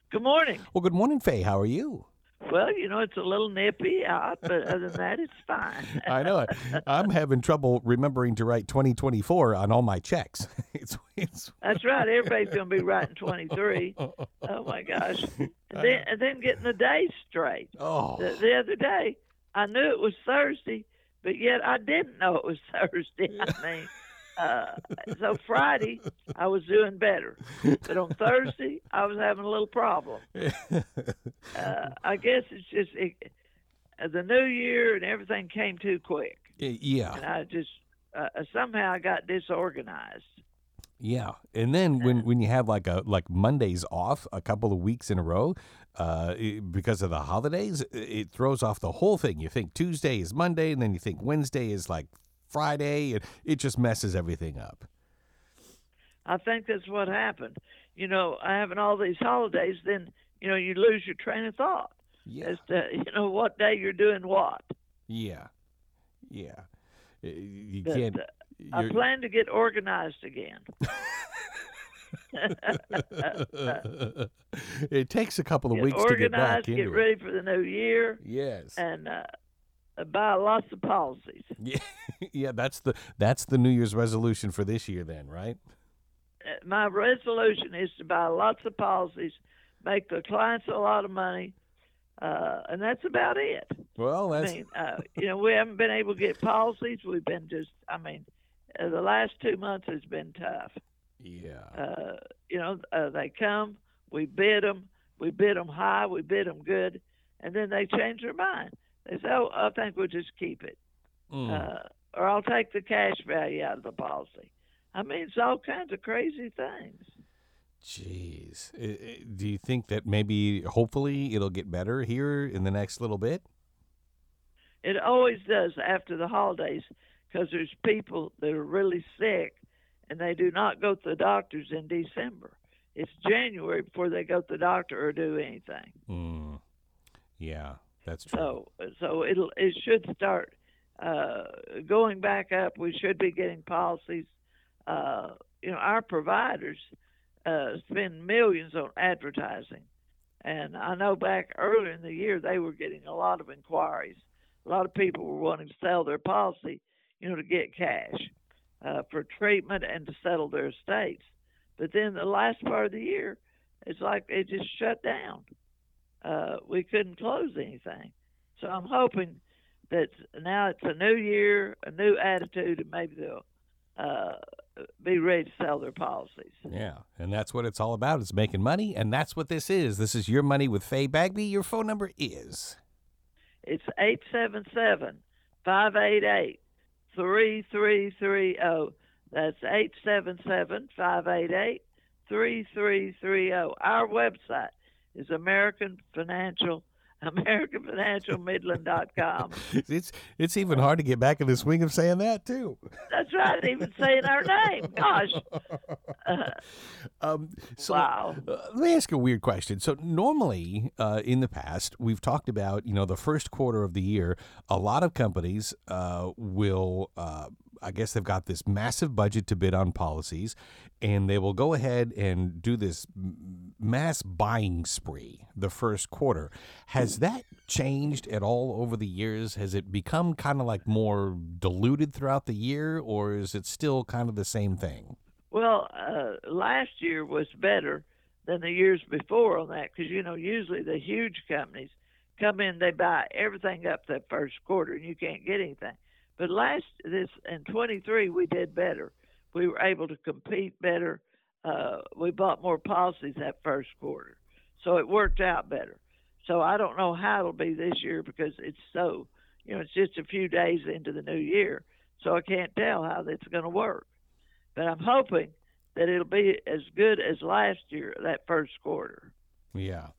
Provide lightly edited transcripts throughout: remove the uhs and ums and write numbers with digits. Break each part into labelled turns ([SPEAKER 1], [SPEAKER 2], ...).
[SPEAKER 1] Good morning.
[SPEAKER 2] Well, good morning, Faye. How are you?
[SPEAKER 1] Well, it's a little nippy out, but other than that, it's fine.
[SPEAKER 2] I know it. I'm having trouble remembering to write 2024 on all my checks. It's
[SPEAKER 1] That's right. Everybody's going to be writing 23. Oh my gosh! And then getting the days straight.
[SPEAKER 2] oh
[SPEAKER 1] The other day, I knew it was Thursday, but yet I didn't know it was Thursday. I mean, uh, so Friday I was doing better, but on Thursday I was having a little problem. I guess it's just the new year and everything came too quick,
[SPEAKER 2] yeah,
[SPEAKER 1] and I just somehow I got disorganized.
[SPEAKER 2] yeah. And then when you have like Mondays off a couple of weeks in a row, because of the holidays, it throws off the whole thing. You think Tuesday is Monday, and then you think Wednesday is like Friday, and it just messes everything up.
[SPEAKER 1] I think that's what happened. Having all these holidays, then you lose your train of thought
[SPEAKER 2] Yeah,
[SPEAKER 1] as to what day you're doing what.
[SPEAKER 2] yeah, yeah. You
[SPEAKER 1] But
[SPEAKER 2] can't.
[SPEAKER 1] I
[SPEAKER 2] You're,
[SPEAKER 1] plan to get organized again.
[SPEAKER 2] it takes a couple of
[SPEAKER 1] Get
[SPEAKER 2] weeks to get back
[SPEAKER 1] organized, get
[SPEAKER 2] into it.
[SPEAKER 1] ready for the new year,
[SPEAKER 2] Yes.
[SPEAKER 1] and buy lots of policies.
[SPEAKER 2] Yeah. Yeah. That's the New Year's resolution for this year, then, right?
[SPEAKER 1] My resolution is to buy lots of policies, make the clients a lot of money, and that's about it.
[SPEAKER 2] Well,
[SPEAKER 1] I
[SPEAKER 2] that's
[SPEAKER 1] mean, we haven't been able to get policies. We've been the last 2 months has been tough.
[SPEAKER 2] yeah.
[SPEAKER 1] They come, we bid them high, we bid them good, and then they change their mind. They say, "Oh, I think we'll just keep it,"
[SPEAKER 2] Mm.
[SPEAKER 1] or "I'll take the cash value out of the policy." I mean, it's all kinds of crazy things.
[SPEAKER 2] Jeez. Do you think that maybe, hopefully, it'll get better here in the next little bit?
[SPEAKER 1] It always does after the holidays because there's people that are really sick and they do not go to the doctors in December. It's January before they go to the doctor or do anything.
[SPEAKER 2] Mm. Yeah, that's true.
[SPEAKER 1] So it should start going back up. We should be getting policies. Our providers spend millions on advertising, and I know back earlier in the year they were getting a lot of inquiries. A lot of people were wanting to sell their policy, to get cash for treatment and to settle their estates. But then the last part of the year, it's like it just shut down. We couldn't close anything. So I'm hoping that now it's a new year, a new attitude, and maybe they'll be ready to sell their policies.
[SPEAKER 2] Yeah, and that's what it's all about. It's making money, and that's what this is. This is Your Money with Faye Bagby. Your phone number is...
[SPEAKER 1] It's 877-588-3330. That's 877-588-3330. Our website is AmericanFinancialMidland.com.
[SPEAKER 2] It's even hard to get back in the swing of saying that, too.
[SPEAKER 1] That's right, even saying our name. Gosh.
[SPEAKER 2] So,
[SPEAKER 1] Wow.
[SPEAKER 2] let me ask you a weird question. So normally, in the past, we've talked about, the first quarter of the year, a lot of companies will, I guess they've got this massive budget to bid on policies, and they will go ahead and do this mass buying spree the first quarter. Has that changed at all over the years? Has it become kind of like more diluted throughout the year, or is it still kind of the same thing?
[SPEAKER 1] Well, last year was better than the years before on that because, usually the huge companies come in, they buy everything up that first quarter, and you can't get anything. But in 23, we did better. We were able to compete better. We bought more policies that first quarter. So it worked out better. So I don't know how it'll be this year because it's it's just a few days into the new year. So I can't tell how that's going to work. But I'm hoping that it'll be as good as last year, that first quarter.
[SPEAKER 2] Yeah.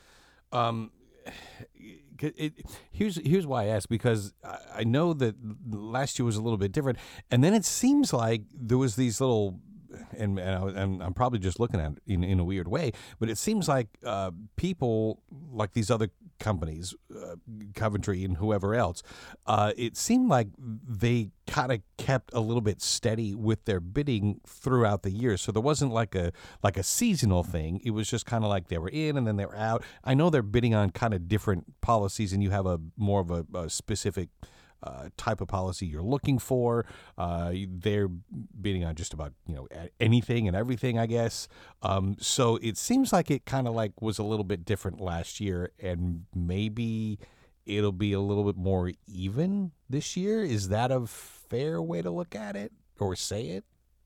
[SPEAKER 2] Here's why I asked, because I know that last year was a little bit different, and then it seems like there was these little, and I'm probably just looking at it in a weird way, but it seems like people, like these other companies, Coventry and whoever else, it seemed like they kind of kept a little bit steady with their bidding throughout the year. So there wasn't like a seasonal thing. It was just kind of like they were in and then they were out. I know they're bidding on kind of different policies, and you have a more of a specific type of policy you're looking for. They're bidding on just about anything and everything, I guess. So it seems like it kind of like was a little bit different last year, and maybe it'll be a little bit more even this year. Is that a fair way to look at it or say it?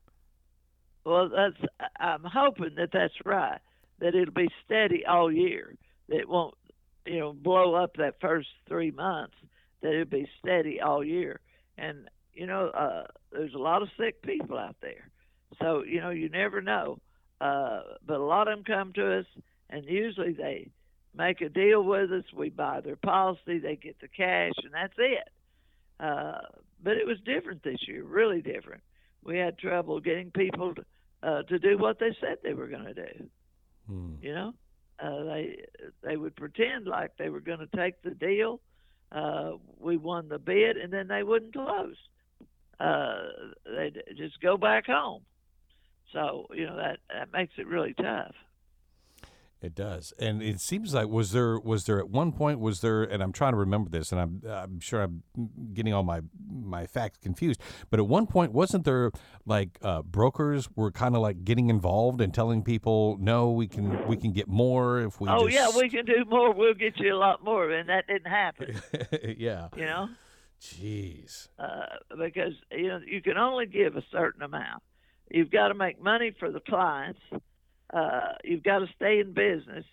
[SPEAKER 1] Well, I'm hoping that that's right. That it'll be steady all year. That it won't blow up that first 3 months. That it'll be steady all year. And, there's a lot of sick people out there. So, you never know. But a lot of them come to us, and usually they make a deal with us. We buy their policy, they get the cash, and that's it. But it was different this year, really different. We had trouble getting people to do what they said they were going to do. They would pretend like they were going to take the deal. We won the bid, and then they wouldn't close. They'd just go back home. So, that makes it really tough.
[SPEAKER 2] It does. And it seems like, was there at one point, and I'm trying to remember this, and I'm sure I'm getting all my facts confused, but at one point, wasn't there like brokers were kind of like getting involved and telling people, no, we can get more if we
[SPEAKER 1] yeah, we can do more. We'll get you a lot more. And that didn't happen.
[SPEAKER 2] Yeah.
[SPEAKER 1] Jeez. Because, you can only give a certain amount. You've got to make money for the clients. You've got to stay in business.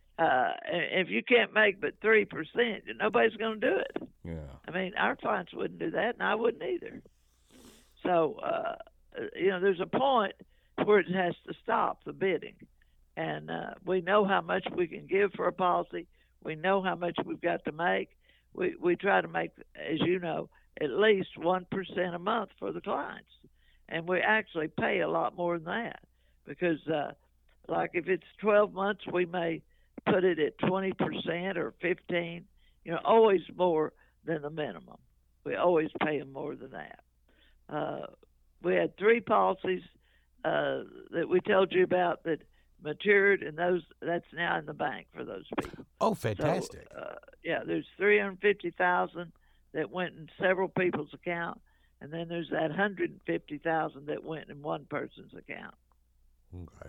[SPEAKER 1] If you can't make but 3%, nobody's going to do it.
[SPEAKER 2] Yeah.
[SPEAKER 1] I mean, our clients wouldn't do that, and I wouldn't either. So, there's a point where it has to stop, the bidding. And we know how much we can give for a policy. We know how much we've got to make. We try to make, as you know, at least 1% a month for the clients. And we actually pay a lot more than that because like if it's 12 months, we may put it at 20% or 15%, always more than the minimum. We always pay them more than that. We had 3 policies that we told you about that matured, and that's now in the bank for those people.
[SPEAKER 2] Oh, fantastic.
[SPEAKER 1] So, there's $350,000 that went in several people's account, and then there's that $150,000 that went in one person's account.
[SPEAKER 2] Okay.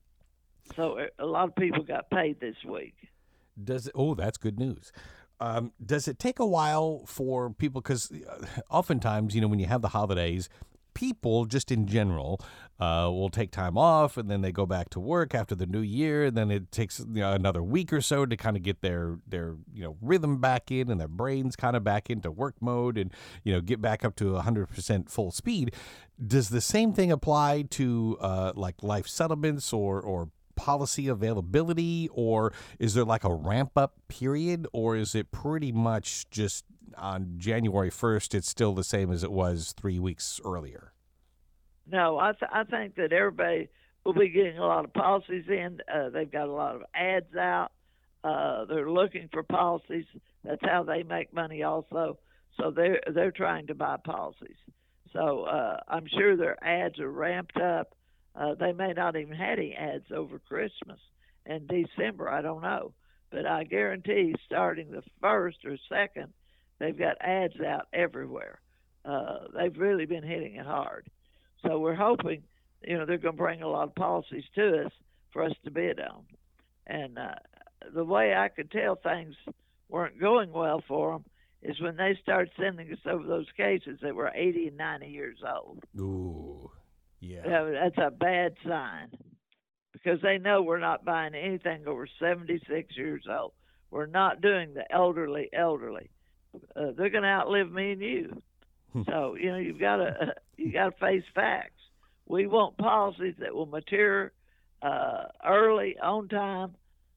[SPEAKER 1] So a lot of people got paid this week.
[SPEAKER 2] Oh, that's good news. Does it take a while for people, because oftentimes, when you have the holidays, people just in general will take time off, and then they go back to work after the new year, and then it takes another week or so to kind of get their rhythm back in and their brains kind of back into work mode and get back up to 100% full speed. Does the same thing apply to like life settlements or policy availability, or is there like a ramp up period, or is it pretty much just on January 1st, it's still the same as it was 3 weeks earlier?
[SPEAKER 1] No, I think that everybody will be getting a lot of policies in. They've got a lot of ads out. They're looking for policies. That's how they make money also. So they're trying to buy policies. So I'm sure their ads are ramped up. They may not even have any ads over Christmas and December. I don't know. But I guarantee starting the 1st or 2nd, they've got ads out everywhere. They've really been hitting it hard. So we're hoping, they're going to bring a lot of policies to us for us to bid on. And the way I could tell things weren't going well for them is when they started sending us over those cases that were 80 and 90 years old.
[SPEAKER 2] Ooh, yeah.
[SPEAKER 1] That's a bad sign because they know we're not buying anything over 76 years old. We're not doing the elderly. They're going to outlive me and you. So, you've got to face facts. We want policies that will mature early, on time,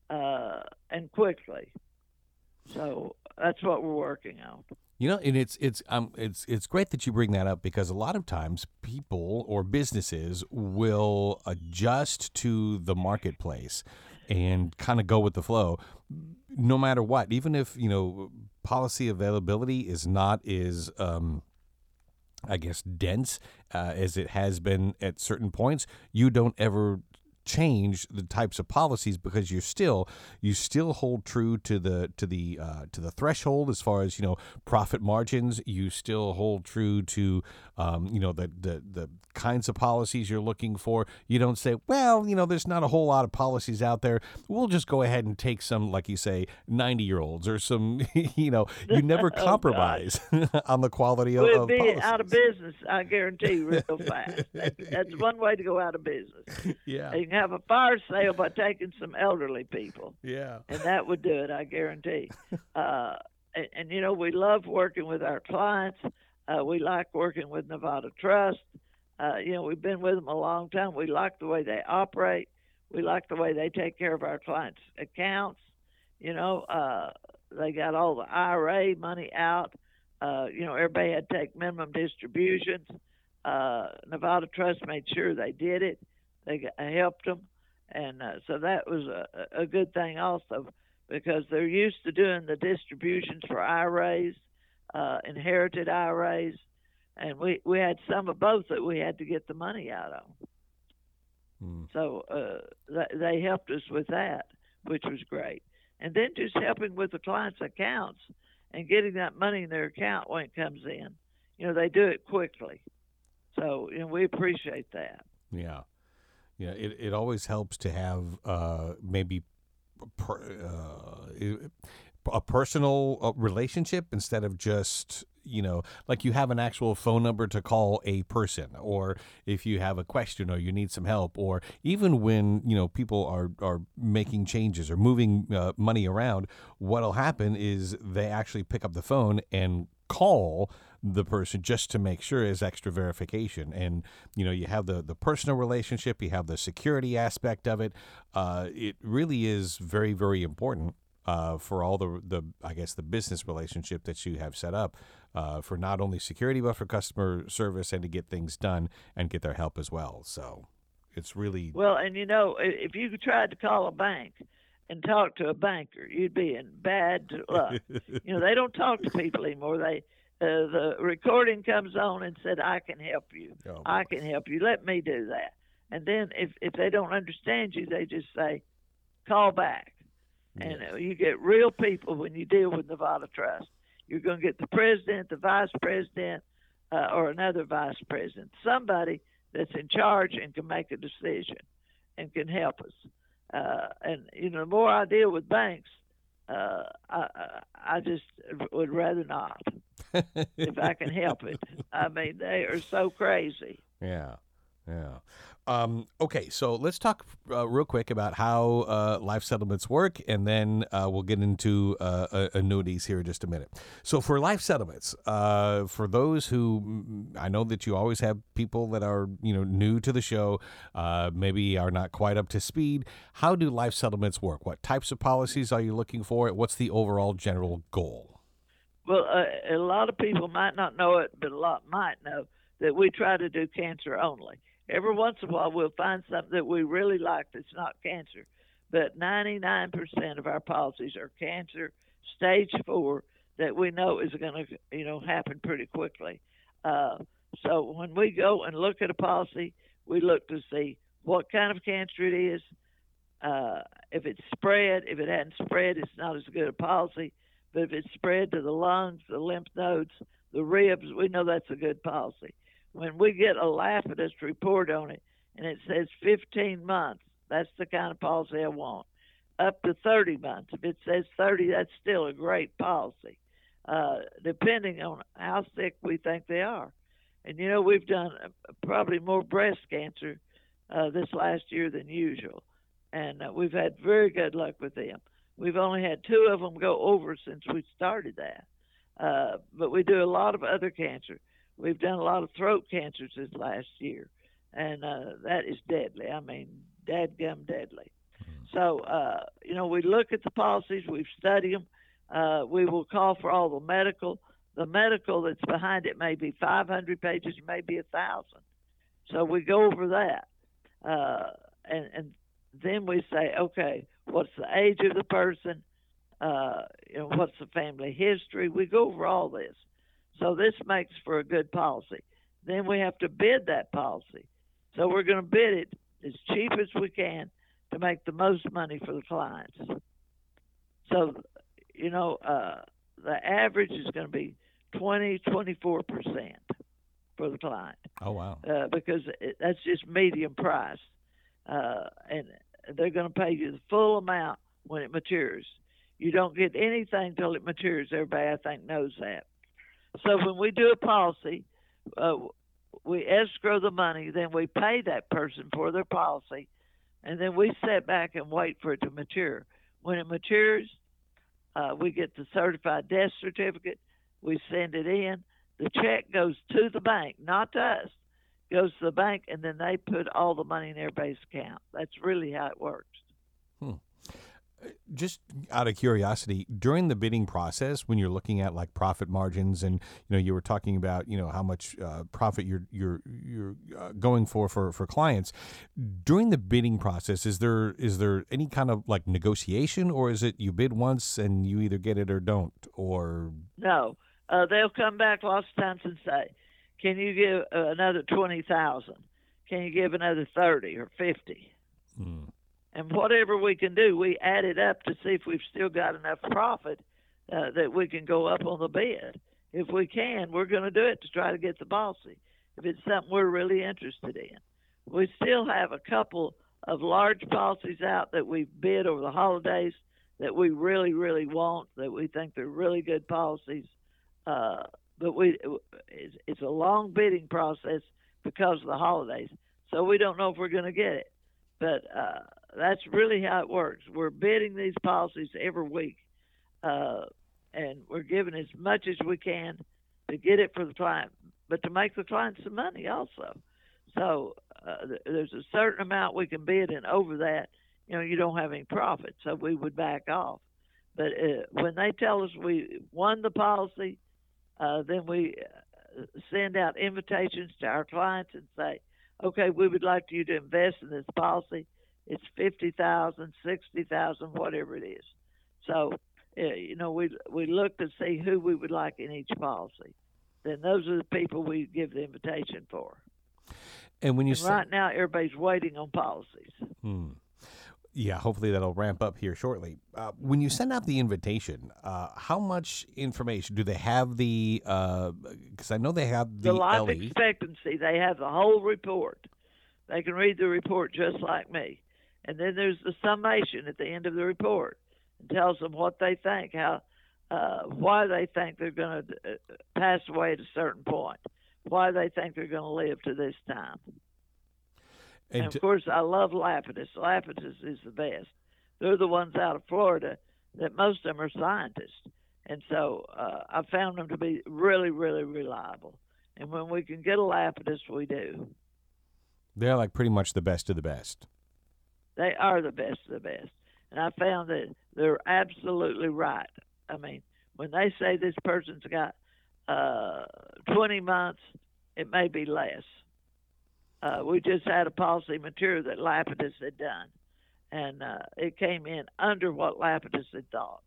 [SPEAKER 1] and quickly. So that's what we're working on.
[SPEAKER 2] And it's great that you bring that up, because a lot of times people or businesses will adjust to the marketplace and kind of go with the flow. no matter what, even if, policy availability is not as, I guess, dense as it has been at certain points, you don't ever change the types of policies because you still hold true to the threshold as far as profit margins. You still hold true to the kinds of policies you're looking for. You don't say, well, there's not a whole lot of policies out there, we'll just go ahead and take some, like you say, 90-year-olds or some you never compromise on the quality of
[SPEAKER 1] We'll be
[SPEAKER 2] policies.
[SPEAKER 1] out of business, I guarantee, real fast. That's one way to go out of business.
[SPEAKER 2] Yeah.
[SPEAKER 1] You can have a fire sale by taking some elderly people.
[SPEAKER 2] Yeah.
[SPEAKER 1] And that would do it, I guarantee. And we love working with our clients. We like working with Nevada Trust. We've been with them a long time. We like the way they operate. We like the way they take care of our clients' accounts. They got all the IRA money out. Everybody had to take minimum distributions. Nevada Trust made sure they did it. They helped them. And so that was a good thing also, because they're used to doing the distributions for IRAs, inherited IRAs, and we had some of both that we had to get the money out of. So they helped us with that, which was great. And then just helping with the client's accounts and getting that money in their account when it comes in. They do it quickly. So we appreciate that.
[SPEAKER 2] Yeah. Yeah, it always helps to have maybe a personal relationship instead of just, like you have an actual phone number to call a person, or if you have a question or you need some help, or even when, people are making changes or moving money around, what'll happen is they actually pick up the phone and call the person just to make sure is extra verification. And, you have the personal relationship, you have the security aspect of it. It really is very, very important for all the I guess, the business relationship that you have set up for not only security, but for customer service and to get things done and get their help as well. So it's really...
[SPEAKER 1] Well, and, if you tried to call a bank and talk to a banker, you'd be in bad luck. They don't talk to people anymore. The recording comes on and said, I can help you.
[SPEAKER 2] Oh,
[SPEAKER 1] I can help you. Let me do that. And then if they don't understand you, they just say, call back.
[SPEAKER 2] Yes.
[SPEAKER 1] And you get real people when you deal with Nevada Trust. You're going to get the president, the vice president, or another vice president, somebody that's in charge and can make a decision and can help us. And, the more I deal with banks, I just would rather not, if I can help it. I mean, they are so crazy.
[SPEAKER 2] Yeah, yeah. Okay, so let's talk real quick about how life settlements work, and then we'll get into annuities here in just a minute. So for life settlements, for those who, I know that you always have people that are new to the show, maybe are not quite up to speed. How do life settlements work? What types of policies are you looking for? What's the overall general goal?
[SPEAKER 1] Well, a lot of people might not know it, but a lot might know that we try to do cancer only. Every once in a while, we'll find something that we really like that's not cancer. But 99% of our policies are cancer, stage 4, that we know is going to, happen pretty quickly. So when we go and look at a policy, we look to see what kind of cancer it is. If it's spread, if it hadn't spread, it's not as good a policy. But if it's spread to the lungs, the lymph nodes, the ribs, we know that's a good policy. When we get a Lapidus report on it and it says 15 months, that's the kind of policy I want. Up to 30 months. If it says 30, that's still a great policy, depending on how sick we think they are. And, we've done probably more breast cancer this last year than usual. And we've had very good luck with them. We've only had 2 of them go over since we started that. But we do a lot of other cancer. We've done a lot of throat cancers this last year, and that is deadly. I mean, dadgum deadly. So, we look at the policies, we've studied them. We will call for all the medical. The medical that's behind it may be 500 pages, it may be 1,000. So we go over that. And then we say, okay, what's the age of the person? what's the family history. We go over all this. So this makes for a good policy. Then we have to bid that policy. So we're going to bid it as cheap as we can to make the most money for the clients. So, the average is going to be 24% for the client.
[SPEAKER 2] Oh, wow.
[SPEAKER 1] Because that's just medium price. And they're going to pay you the full amount when it matures. You don't get anything till it matures. Everybody, I think, knows that. So when we do a policy, we escrow the money, then we pay that person for their policy, and then we sit back and wait for it to mature. When it matures, we get the certified death certificate. We send it in. The check goes to the bank, not to us. It goes to the bank, and then they put all the money in everybody's account. That's really how it works.
[SPEAKER 2] Just out of curiosity, during the bidding process, when you're looking at like profit margins, and you were talking about how much profit you're going for clients, during the bidding process, is there any kind of like negotiation, or is it you bid once and you either get it or don't? Or
[SPEAKER 1] no, they'll come back lots of times and say, "Can you give another 20,000? Can you give another 30 or 50?" And whatever we can do, we add it up to see if we've still got enough profit that we can go up on the bid. If we can, we're going to do it to try to get the policy, if it's something we're really interested in. We still have a couple of large policies out that we've bid over the holidays that we really, really want, that we think they're really good policies. But it's a long bidding process because of the holidays, so we don't know if we're going to get it. But that's really how it works. We're bidding these policies every week, and we're giving as much as we can to get it for the client, but to make the client some money also. So there's a certain amount we can bid, and over that, you don't have any profit, so we would back off. But when they tell us we won the policy, then we send out invitations to our clients and say, okay, we would like you to invest in this policy. It's $50,000, $60,000, whatever it is. So, we look to see who we would like in each policy. Then those are the people we give the invitation for.
[SPEAKER 2] And when you
[SPEAKER 1] right now, everybody's waiting on policies.
[SPEAKER 2] Yeah, hopefully that'll ramp up here shortly. When you send out the invitation, how much information do they have? Because I know they have the
[SPEAKER 1] life
[SPEAKER 2] LE.
[SPEAKER 1] expectancy. They have the whole report. They can read the report just like me. And then there's the summation at the end of the report. It tells them what they think, why they think they're going to pass away at a certain point, why they think they're going to live to this time. And of course, I love Lapidus. Lapidus is the best. They're the ones out of Florida that most of them are scientists. And so I found them to be really, really reliable. And when we can get a Lapidus, we do.
[SPEAKER 2] They're like pretty much the best of the best.
[SPEAKER 1] They are the best of the best. And I found that they're absolutely right. I mean, when they say this person's got 20 months, it may be less. We just had a policy mature that Lapidus had done, and it came in under what Lapidus had thought.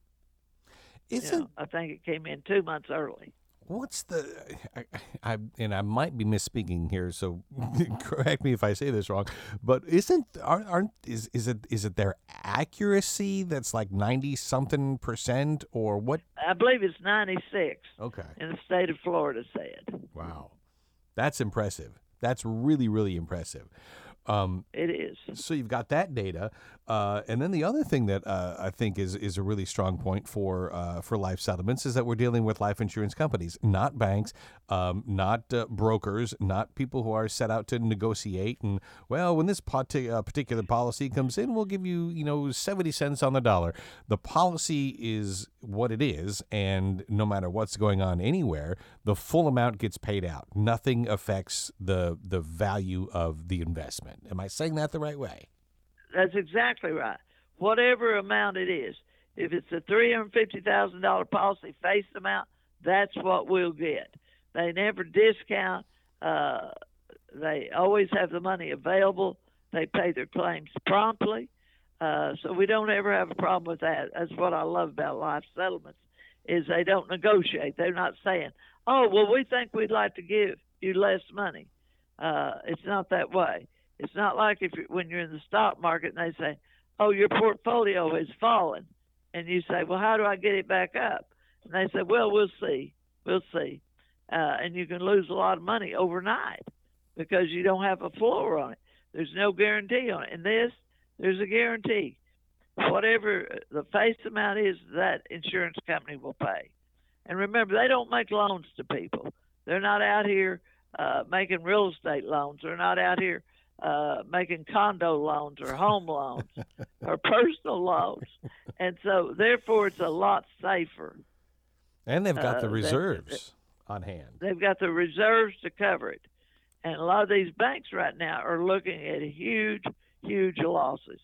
[SPEAKER 1] I think it came in 2 months early.
[SPEAKER 2] What's I might be misspeaking here, so correct me if I say this wrong, but is it their accuracy that's like 90-something%, or what?
[SPEAKER 1] I believe it's 96.
[SPEAKER 2] Okay.
[SPEAKER 1] In the state of Florida said.
[SPEAKER 2] Wow. That's impressive. That's really, really impressive.
[SPEAKER 1] It is.
[SPEAKER 2] So you've got that data, and then the other thing that I think is a really strong point for life settlements is that we're dealing with life insurance companies, not banks, not brokers, not people who are set out to negotiate. And when this particular policy comes in, we'll give you 70 cents on the dollar. The policy is what it is, and no matter what's going on anywhere, the full amount gets paid out. Nothing affects the value of the investment. Am I saying that the right way?
[SPEAKER 1] That's exactly right. Whatever amount it is, if it's a $350,000 policy face amount, that's what we'll get. They never discount. They always have the money available. They pay their claims promptly. So we don't ever have a problem with that. That's what I love about life settlements is they don't negotiate. They're not saying, "Oh, well, we think we'd like to give you less money." It's not that way. It's not like when you're in the stock market and they say, "Oh, your portfolio has fallen," and you say, "Well, how do I get it back up?" And they say, "Well, we'll see. We'll see," and you can lose a lot of money overnight because you don't have a floor on it. There's no guarantee on it. In this, there's a guarantee. Whatever the face amount is, that insurance company will pay. And remember, they don't make loans to people. They're not out here making real estate loans. They're not out here making condo loans or home loans or personal loans. And so, therefore, it's a lot safer.
[SPEAKER 2] And they've got the reserves on hand.
[SPEAKER 1] They've got the reserves to cover it. And a lot of these banks right now are looking at huge, huge losses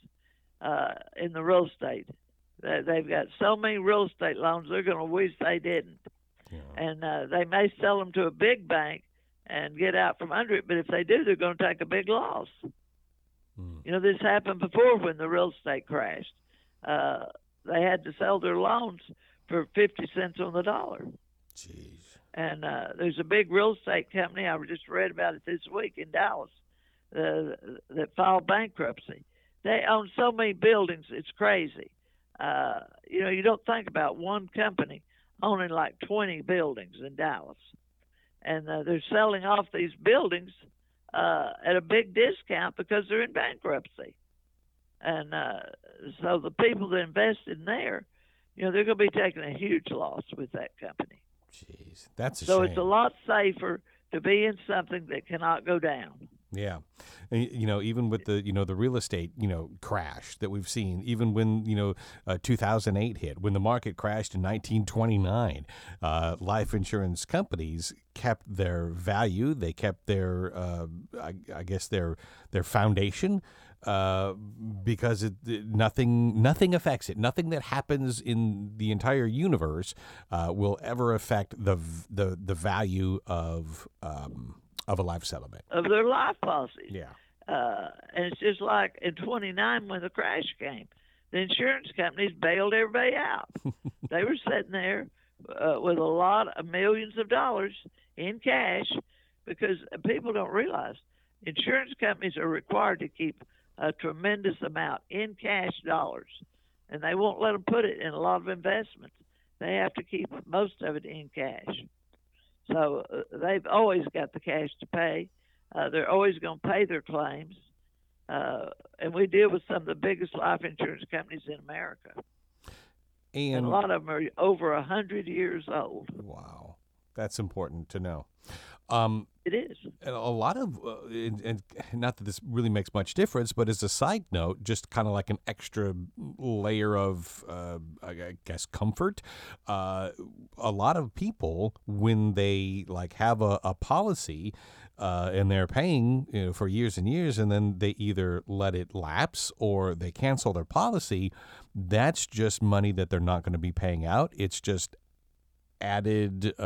[SPEAKER 1] in the real estate. They've got so many real estate loans, they're going to wish they didn't. Yeah. And they may sell them to a big bank and get out from under it, but if they do, they're going to take a big loss. You know, this happened before when the real estate crashed. They had to sell their loans for 50 cents on the dollar.
[SPEAKER 2] Jeez.
[SPEAKER 1] And there's a big real estate company, I just read about it this week in Dallas, that filed bankruptcy. They own so many buildings, it's crazy. You know, you don't think about one company owning like 20 buildings in Dallas. And they're selling off these buildings at a big discount because they're in bankruptcy. And so the people that invested in there, you know, they're going to be taking a huge loss with that company.
[SPEAKER 2] Jeez, that's a
[SPEAKER 1] so
[SPEAKER 2] shame.
[SPEAKER 1] It's a lot safer to be in something that cannot go down.
[SPEAKER 2] Yeah. And, you know, even with the, you know, the real estate, you know, crash that we've seen, even when, you know, 2008 hit, when the market crashed in 1929, life insurance companies kept their value. They kept their, I guess, their foundation. Because nothing affects it. Nothing that happens in the entire universe will ever affect the value of a life settlement,
[SPEAKER 1] of their life policies.
[SPEAKER 2] Yeah.
[SPEAKER 1] And it's just like in 29 when the crash came, the insurance companies bailed everybody out. They were sitting there with a lot of millions of dollars in cash because people don't realize insurance companies are required to keep a tremendous amount in cash dollars, and they won't let them put it in a lot of investments. They have to keep most of it in cash. So they've always got the cash to pay. They're always going to pay their claims. And we deal with some of the biggest life insurance companies in America. And a lot of them are over 100 years old.
[SPEAKER 2] Wow. That's important to know.
[SPEAKER 1] It is.
[SPEAKER 2] And a lot of, and not that this really makes much difference, but as a side note, just kind of like an extra layer of, I guess, comfort. A lot of people, when they like have a policy and they're paying, you know, for years and years, and then they either let it lapse or they cancel their policy, that's just money that they're not going to be paying out. It's just added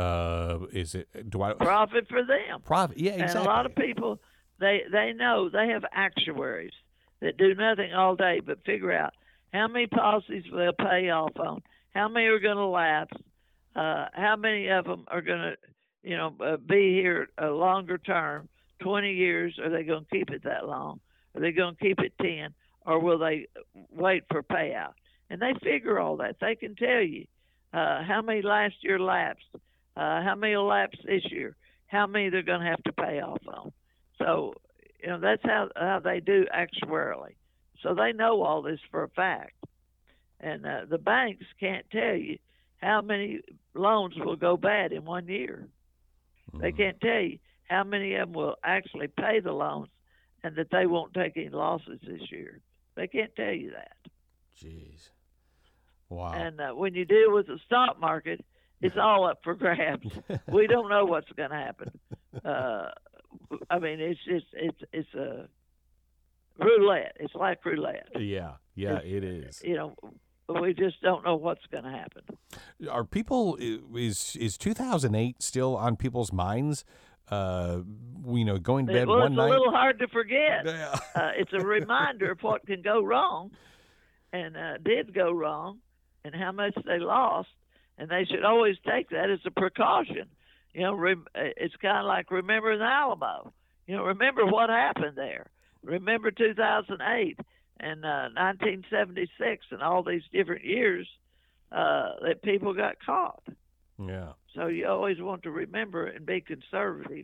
[SPEAKER 1] profit for them.
[SPEAKER 2] Profit, yeah, exactly.
[SPEAKER 1] And a lot of people, they know they have actuaries that do nothing all day but figure out how many policies they'll pay off on, how many are going to lapse, how many of them are going to, you know, be here a longer term, 20 years. Are they going to keep it that long? Are they going to keep it 10, or will they wait for payout? And they figure all that. They can tell you. How many last year lapsed, how many will lapse this year, how many they're going to have to pay off on. So, you know, that's how they do actuarially. So they know all this for a fact. And the banks can't tell you how many loans will go bad in 1 year. They can't tell you how many of them will actually pay the loans and that they won't take any losses this year. They can't tell you that.
[SPEAKER 2] Jeez. Wow.
[SPEAKER 1] And when you deal with the stock market, it's all up for grabs. We don't know what's going to happen. I mean, it's a roulette. It's like roulette.
[SPEAKER 2] Yeah, it is.
[SPEAKER 1] You know, we just don't know what's going to happen.
[SPEAKER 2] Are people, is 2008 still on people's minds? You know, going to bed one night.
[SPEAKER 1] It's a little hard to forget. It's a reminder of what can go wrong. and did go wrong, and how much they lost, and they should always take that as a precaution. It's kind of like remember the Alamo. Remember what happened there. Remember 2008 and 1976 and all these different years that people got caught.
[SPEAKER 2] Yeah.
[SPEAKER 1] So you always want to remember and be conservative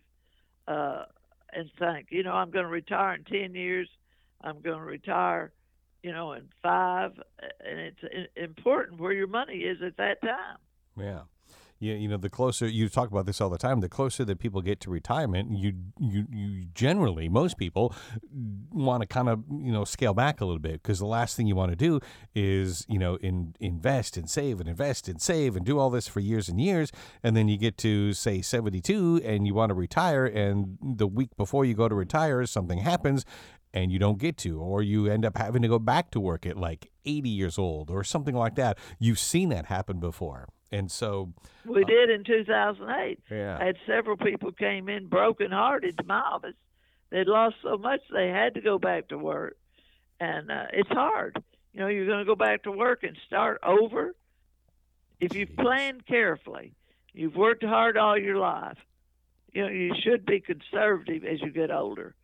[SPEAKER 1] and think, I'm going to retire in 10 years. I'm going to retire, in 5. And it's important where your money is at that time.
[SPEAKER 2] Yeah. The closer, you talk about this all the time, the closer that people get to retirement, you generally, most people want to kind of, scale back a little bit, because the last thing you want to do is, invest and save and invest and save and do all this for years and years. And then you get to, say, 72 and you want to retire. And the week before you go to retire, something happens and you don't get to, or you end up having to go back to work at like 80 years old or something like that. You've seen that happen before. And so
[SPEAKER 1] we did in 2008.
[SPEAKER 2] Yeah.
[SPEAKER 1] I had several people came in brokenhearted to my office. They'd lost so much they had to go back to work, and it's hard. You're going to go back to work and start over. If you've planned carefully, you've worked hard all your life. You should be conservative as you get older.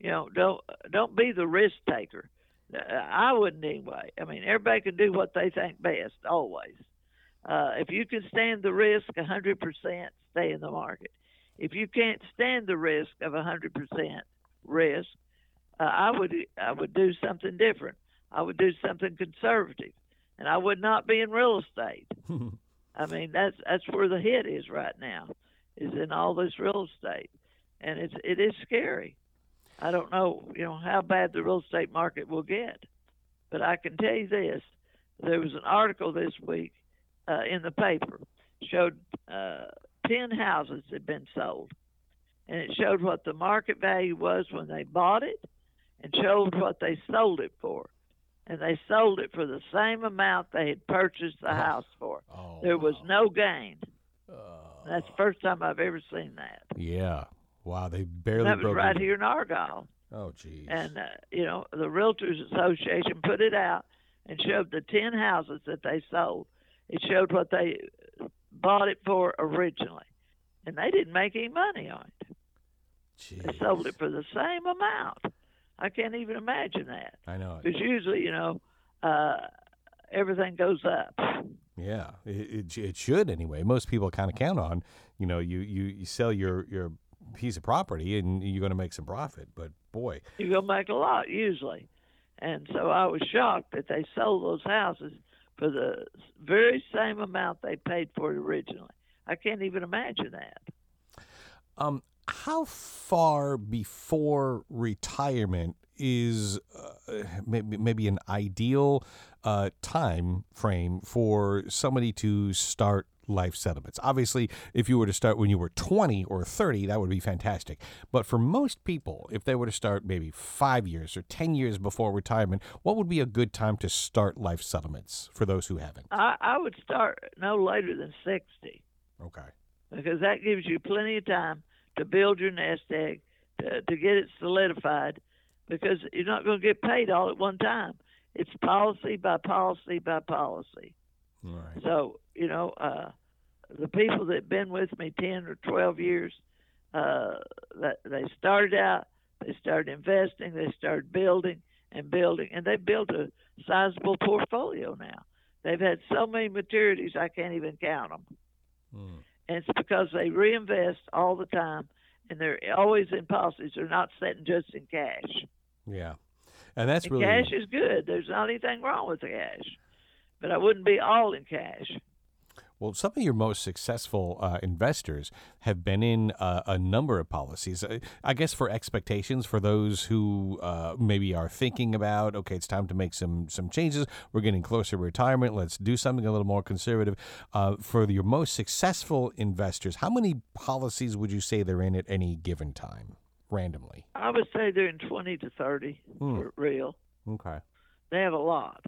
[SPEAKER 1] Don't be the risk taker. I wouldn't anyway. I mean, everybody can do what they think best always. If you can stand the risk 100%, stay in the market. If you can't stand the risk of 100% risk, I would do something different. I would do something conservative, and I would not be in real estate. I mean, that's where the hit is right now, is in all this real estate, and it is scary. I don't know, how bad the real estate market will get, but I can tell you this: there was an article this week in the paper, showed 10 houses had been sold, and it showed what the market value was when they bought it, and showed what they sold it for, and they sold it for the same amount they had purchased the house for. There was no gain. That's the first time I've ever seen that.
[SPEAKER 2] Yeah. Wow, they barely
[SPEAKER 1] that was
[SPEAKER 2] broke
[SPEAKER 1] right
[SPEAKER 2] even.
[SPEAKER 1] here in Argyle.
[SPEAKER 2] Oh, geez.
[SPEAKER 1] And, the Realtors Association put it out and showed the 10 houses that they sold. It showed what they bought it for originally, and they didn't make any money on it.
[SPEAKER 2] Jeez.
[SPEAKER 1] They sold it for the same amount. I can't even imagine that.
[SPEAKER 2] I know.
[SPEAKER 1] Because usually, everything goes up.
[SPEAKER 2] Yeah, it should anyway. Most people kind of count on, you sell your piece of property and you're going to make some profit. But boy,
[SPEAKER 1] you're going to make a lot usually. And so I was shocked that they sold those houses for the very same amount they paid for it originally. I can't even imagine that.
[SPEAKER 2] How far before retirement is maybe an ideal time frame for somebody to start life settlements? Obviously, if you were to start when you were 20 or 30, that would be fantastic. But for most people, if they were to start maybe 5 years or 10 years before retirement, what would be a good time to start life settlements for those who haven't?
[SPEAKER 1] I would start no later than 60.
[SPEAKER 2] Okay.
[SPEAKER 1] Because that gives you plenty of time to build your nest egg, to get it solidified, because you're not going to get paid all at one time. It's policy by policy by policy.
[SPEAKER 2] All right.
[SPEAKER 1] So, the people that have been with me 10 or 12 years, they started out, they started investing, they started building, and they've built a sizable portfolio now. They've had so many maturities, I can't even count them. And it's because they reinvest all the time, and they're always in policies. They're not sitting just in cash.
[SPEAKER 2] Yeah. And that's really...
[SPEAKER 1] Cash is good. There's not anything wrong with the cash. But I wouldn't be all in cash.
[SPEAKER 2] Well, some of your most successful investors have been in a number of policies. I guess for expectations for those who maybe are thinking about, okay, it's time to make some changes. We're getting closer to retirement. Let's do something a little more conservative. For your most successful investors, how many policies would you say they're in at any given time, randomly?
[SPEAKER 1] I would say they're in 20 to 30 for real.
[SPEAKER 2] Okay.
[SPEAKER 1] They have a lot.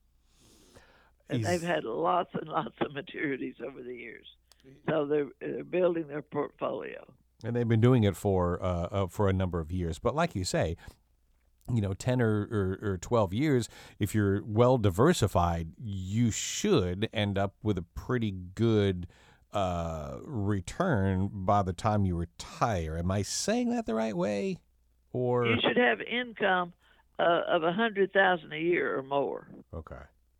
[SPEAKER 1] And they've had lots and lots of maturities over the years. So they're building their portfolio.
[SPEAKER 2] And they've been doing it for a number of years. But like you say, 10 or 12 years, if you're well diversified, you should end up with a pretty good return by the time you retire. Am I saying that the right way? Or
[SPEAKER 1] You should have income of $100,000 a year or more.
[SPEAKER 2] okay.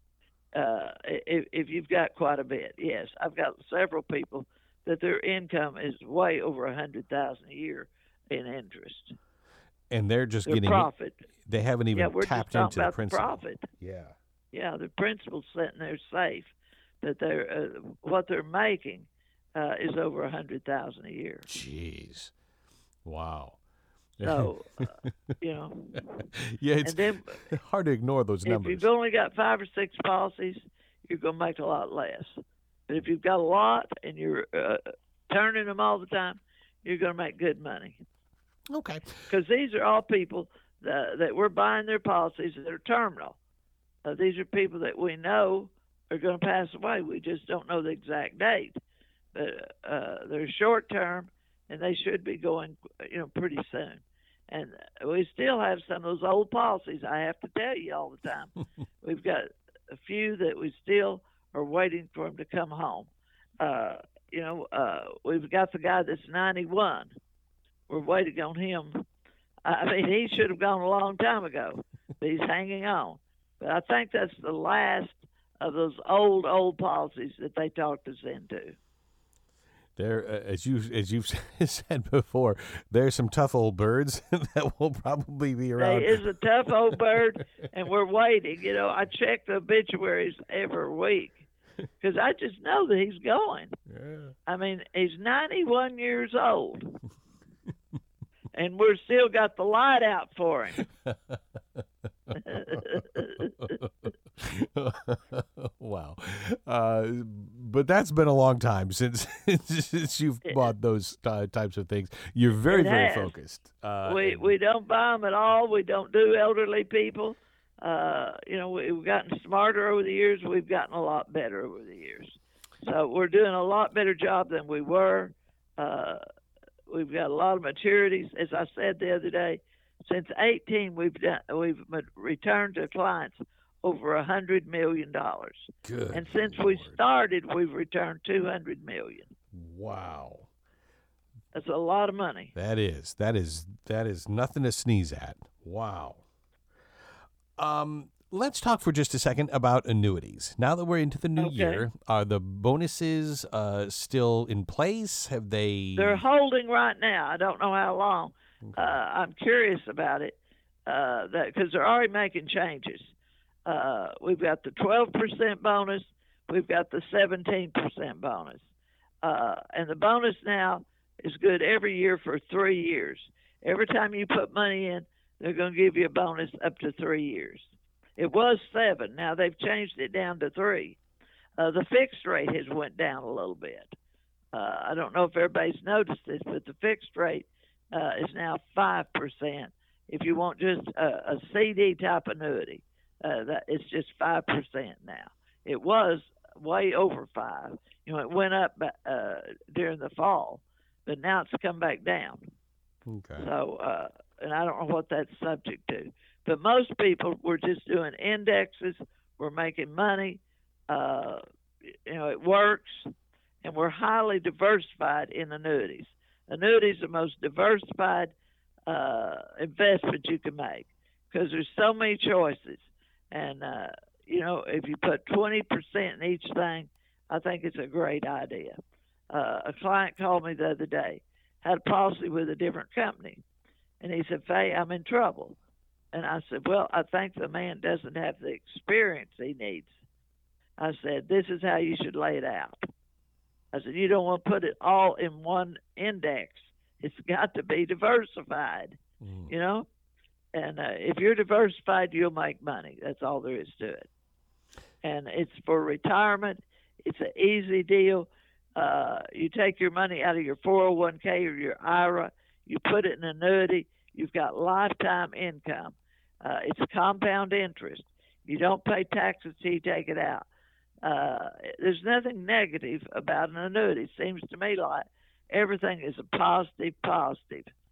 [SPEAKER 1] If you've got quite a bit, yes. I've got several people that their income is way over $100,000 a year in interest.
[SPEAKER 2] And they're just
[SPEAKER 1] Their
[SPEAKER 2] getting
[SPEAKER 1] profit.
[SPEAKER 2] They haven't even
[SPEAKER 1] We're
[SPEAKER 2] tapped
[SPEAKER 1] just talking
[SPEAKER 2] into the
[SPEAKER 1] about
[SPEAKER 2] principal.
[SPEAKER 1] profit.
[SPEAKER 2] Yeah.
[SPEAKER 1] Yeah, the principal's sitting there safe, but they're what they're making is over $100,000 a year.
[SPEAKER 2] Jeez. Wow.
[SPEAKER 1] So
[SPEAKER 2] Yeah, it's
[SPEAKER 1] and then
[SPEAKER 2] hard to ignore those
[SPEAKER 1] if
[SPEAKER 2] numbers.
[SPEAKER 1] you've only got 5 or 6 policies, you're going to make a lot less. But if you've got a lot and you're turning them all the time, you're going to make good money.
[SPEAKER 2] Okay.
[SPEAKER 1] Because these are all people that we're buying their policies that are terminal. These are people that we know are going to pass away. We just don't know the exact date. But they're short term, and they should be going, pretty soon. And we still have some of those old policies. I have to tell you all the time. We've got a few that we still are waiting for them to come home. We've got the guy that's 91. We're waiting on him. I mean, he should have gone a long time ago, but he's hanging on. But I think that's the last of those old policies that they talked us into.
[SPEAKER 2] There, as you've said before, there's some tough old birds that will probably be around.
[SPEAKER 1] He is a tough old bird, and we're waiting. I check the obituaries every week because I just know that he's going.
[SPEAKER 2] Yeah.
[SPEAKER 1] I mean, he's 91 years old, and we're still got the light out for him.
[SPEAKER 2] Wow. But that's been a long time since you've bought those types of things. You're very focused.
[SPEAKER 1] We don't buy them at all. We don't do elderly people. We've gotten smarter over the years. We've gotten a lot better over the years. So we're doing a lot better job than we were. We've got a lot of maturities. As I said the other day, since 2018, we've returned to clients over $100 million.
[SPEAKER 2] Good.
[SPEAKER 1] And since
[SPEAKER 2] Lord.
[SPEAKER 1] we started, we've returned $200 million.
[SPEAKER 2] Wow.
[SPEAKER 1] That's a lot of money.
[SPEAKER 2] That is nothing to sneeze at. Wow. Let's talk for just a second about annuities. Now that we're into the new year, are the bonuses still in place? Have they?
[SPEAKER 1] They're holding right now. I don't know how long.
[SPEAKER 2] Okay.
[SPEAKER 1] I'm curious about it because they're already making changes. We've got the 12% bonus. We've got the 17% bonus. And the bonus now is good every year for 3 years. Every time you put money in, they're going to give you a bonus up to 3 years. It was 7. Now they've changed it down to 3. The fixed rate has went down a little bit. I don't know if everybody's noticed this, but the fixed rate is now 5%. If you want just a CD type annuity, that it's just 5% now. It was way over 5. It went up during the fall, but now it's come back down.
[SPEAKER 2] Okay.
[SPEAKER 1] So, and I don't know what that's subject to. But most people were just doing indexes. We're making money. It works, and we're highly diversified in annuities. Annuities are the most diversified investment you can make because there's so many choices. And, if you put 20% in each thing, I think it's a great idea. A client called me the other day, had a policy with a different company. And he said, Faye, I'm in trouble. And I said, well, I think the man doesn't have the experience he needs. I said, this is how you should lay it out. I said, you don't want to put it all in one index. It's got to be diversified, And if you're diversified, you'll make money. That's all there is to it. And it's for retirement. It's an easy deal. You take your money out of your 401k or your IRA. You put it in an annuity. You've got lifetime income. It's compound interest. You don't pay taxes till you take it out. There's nothing negative about an annuity. It seems to me like everything is a positive.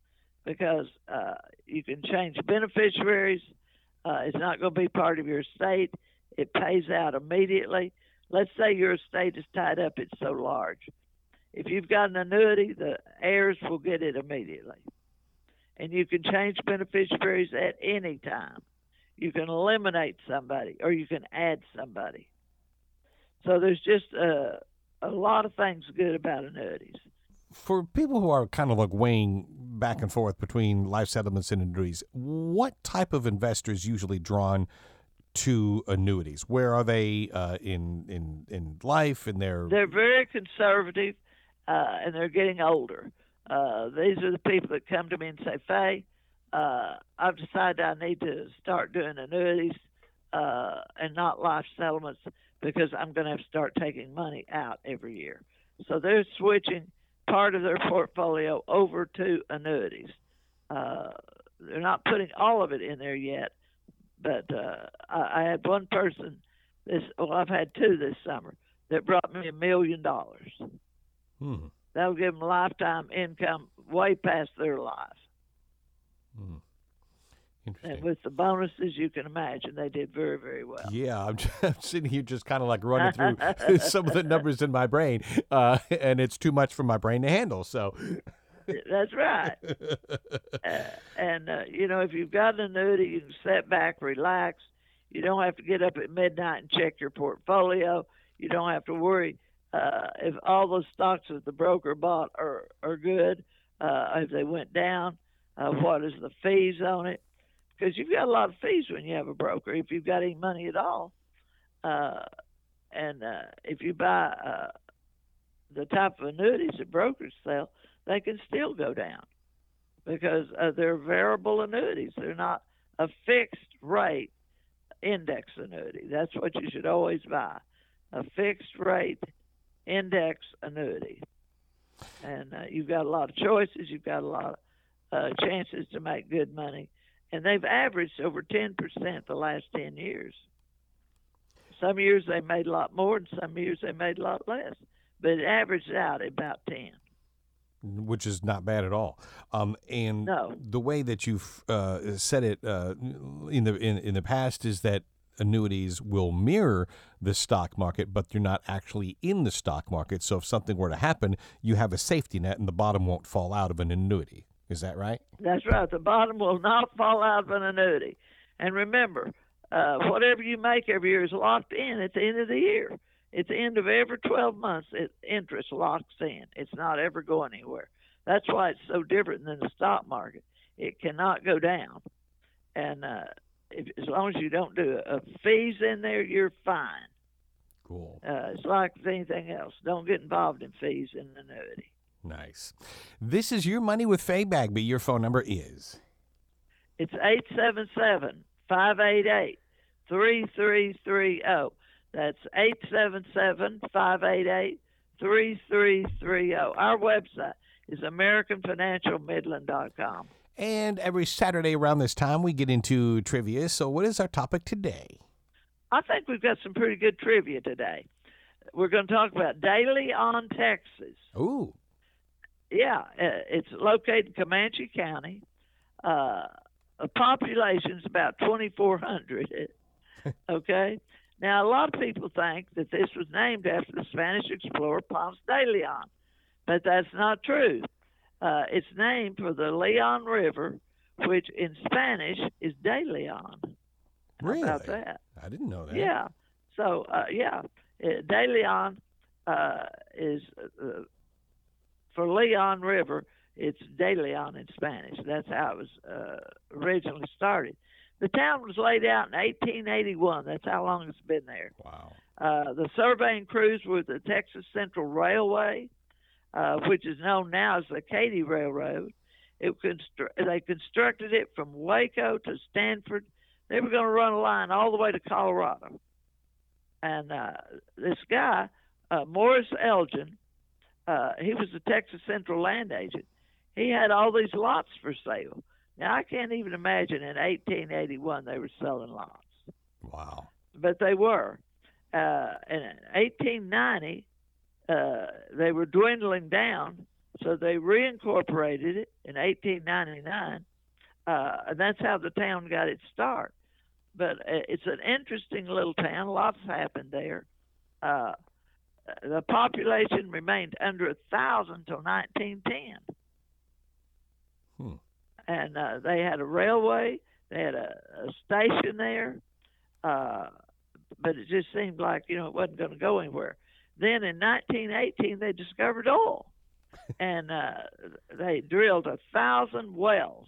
[SPEAKER 1] because you can change beneficiaries. It's not going to be part of your estate. It pays out immediately. Let's say your estate is tied up, it's so large. If you've got an annuity, the heirs will get it immediately. And you can change beneficiaries at any time. You can eliminate somebody or you can add somebody. So there's just a lot of things good about annuities.
[SPEAKER 2] For people who are kind of like weighing back and forth between life settlements and annuities, what type of investors usually drawn to annuities? Where are they in life?
[SPEAKER 1] They're very conservative, and they're getting older. These are the people that come to me and say, Faye, I've decided I need to start doing annuities and not life settlements because I'm going to have to start taking money out every year. So they're switching part of their portfolio over to annuities. They're not putting all of it in there yet, but I had one person I've had two this summer that brought me $1 million. That'll give them lifetime income way past their life.
[SPEAKER 2] Interesting.
[SPEAKER 1] And with the bonuses, you can imagine they did very, very well.
[SPEAKER 2] Yeah, I'm sitting here just kind of like running through some of the numbers in my brain, and it's too much for my brain to handle. So
[SPEAKER 1] that's right. If you've got an annuity, you can sit back, relax. You don't have to get up at midnight and check your portfolio. You don't have to worry if all the stocks that the broker bought are good. If they went down, what is the fees on it? Because you've got a lot of fees when you have a broker, if you've got any money at all. If you buy the type of annuities that brokers sell, they can still go down because they're variable annuities. They're not a fixed rate index annuity. That's what you should always buy, a fixed rate index annuity. And you've got a lot of choices. You've got a lot of chances to make good money. And they've averaged over 10% the last 10 years. Some years they made a lot more, and some years they made a lot less. But it averaged out at about 10.
[SPEAKER 2] Which is not bad at all. And
[SPEAKER 1] no.
[SPEAKER 2] The way that you've said it in the past is that annuities will mirror the stock market, but you're not actually in the stock market. So if something were to happen, you have a safety net and the bottom won't fall out of an annuity. Is that right?
[SPEAKER 1] That's right. The bottom will not fall out of an annuity. And remember, whatever you make every year is locked in at the end of the year. At the end of every 12 months, interest locks in. It's not ever going anywhere. That's why it's so different than the stock market. It cannot go down. And as long as you don't do fees in there, you're fine.
[SPEAKER 2] Cool.
[SPEAKER 1] It's like anything else. Don't get involved in fees in an annuity.
[SPEAKER 2] Nice. This is Your Money with Faye Bagby. Your phone number is?
[SPEAKER 1] It's 877-588-3330. That's 877-588-3330. Our website is AmericanFinancialMidland.com.
[SPEAKER 2] And every Saturday around this time, we get into trivia. So what is our topic today?
[SPEAKER 1] I think we've got some pretty good trivia today. We're going to talk about De Leon, Texas.
[SPEAKER 2] Ooh.
[SPEAKER 1] Yeah, it's located in Comanche County. The population is about 2,400. Okay? Now, a lot of people think that this was named after the Spanish explorer Ponce de Leon, but that's not true. It's named for the Leon River, which in Spanish is De Leon.
[SPEAKER 2] Really?
[SPEAKER 1] How about that?
[SPEAKER 2] I didn't know that.
[SPEAKER 1] Yeah. So, De Leon is... for Leon River, it's De Leon in Spanish. That's how it was originally started. The town was laid out in 1881. That's how long it's been there.
[SPEAKER 2] Wow.
[SPEAKER 1] The surveying crews were the Texas Central Railway, which is known now as the Katy Railroad. They constructed it from Waco to Stanford. They were going to run a line all the way to Colorado. And this guy, Morris Elgin, he was the Texas Central land agent. He had all these lots for sale. Now, I can't even imagine in 1881 they were selling lots.
[SPEAKER 2] Wow.
[SPEAKER 1] But they were. And in 1890, they were dwindling down, So they reincorporated it in 1899, and that's how the town got its start. But it's an interesting little town. Lots happened there. The population remained under 1,000 till 1910. And they had a railway. They had a station there. But it just seemed like, it wasn't going to go anywhere. Then in 1918, they discovered oil. And they drilled 1,000 wells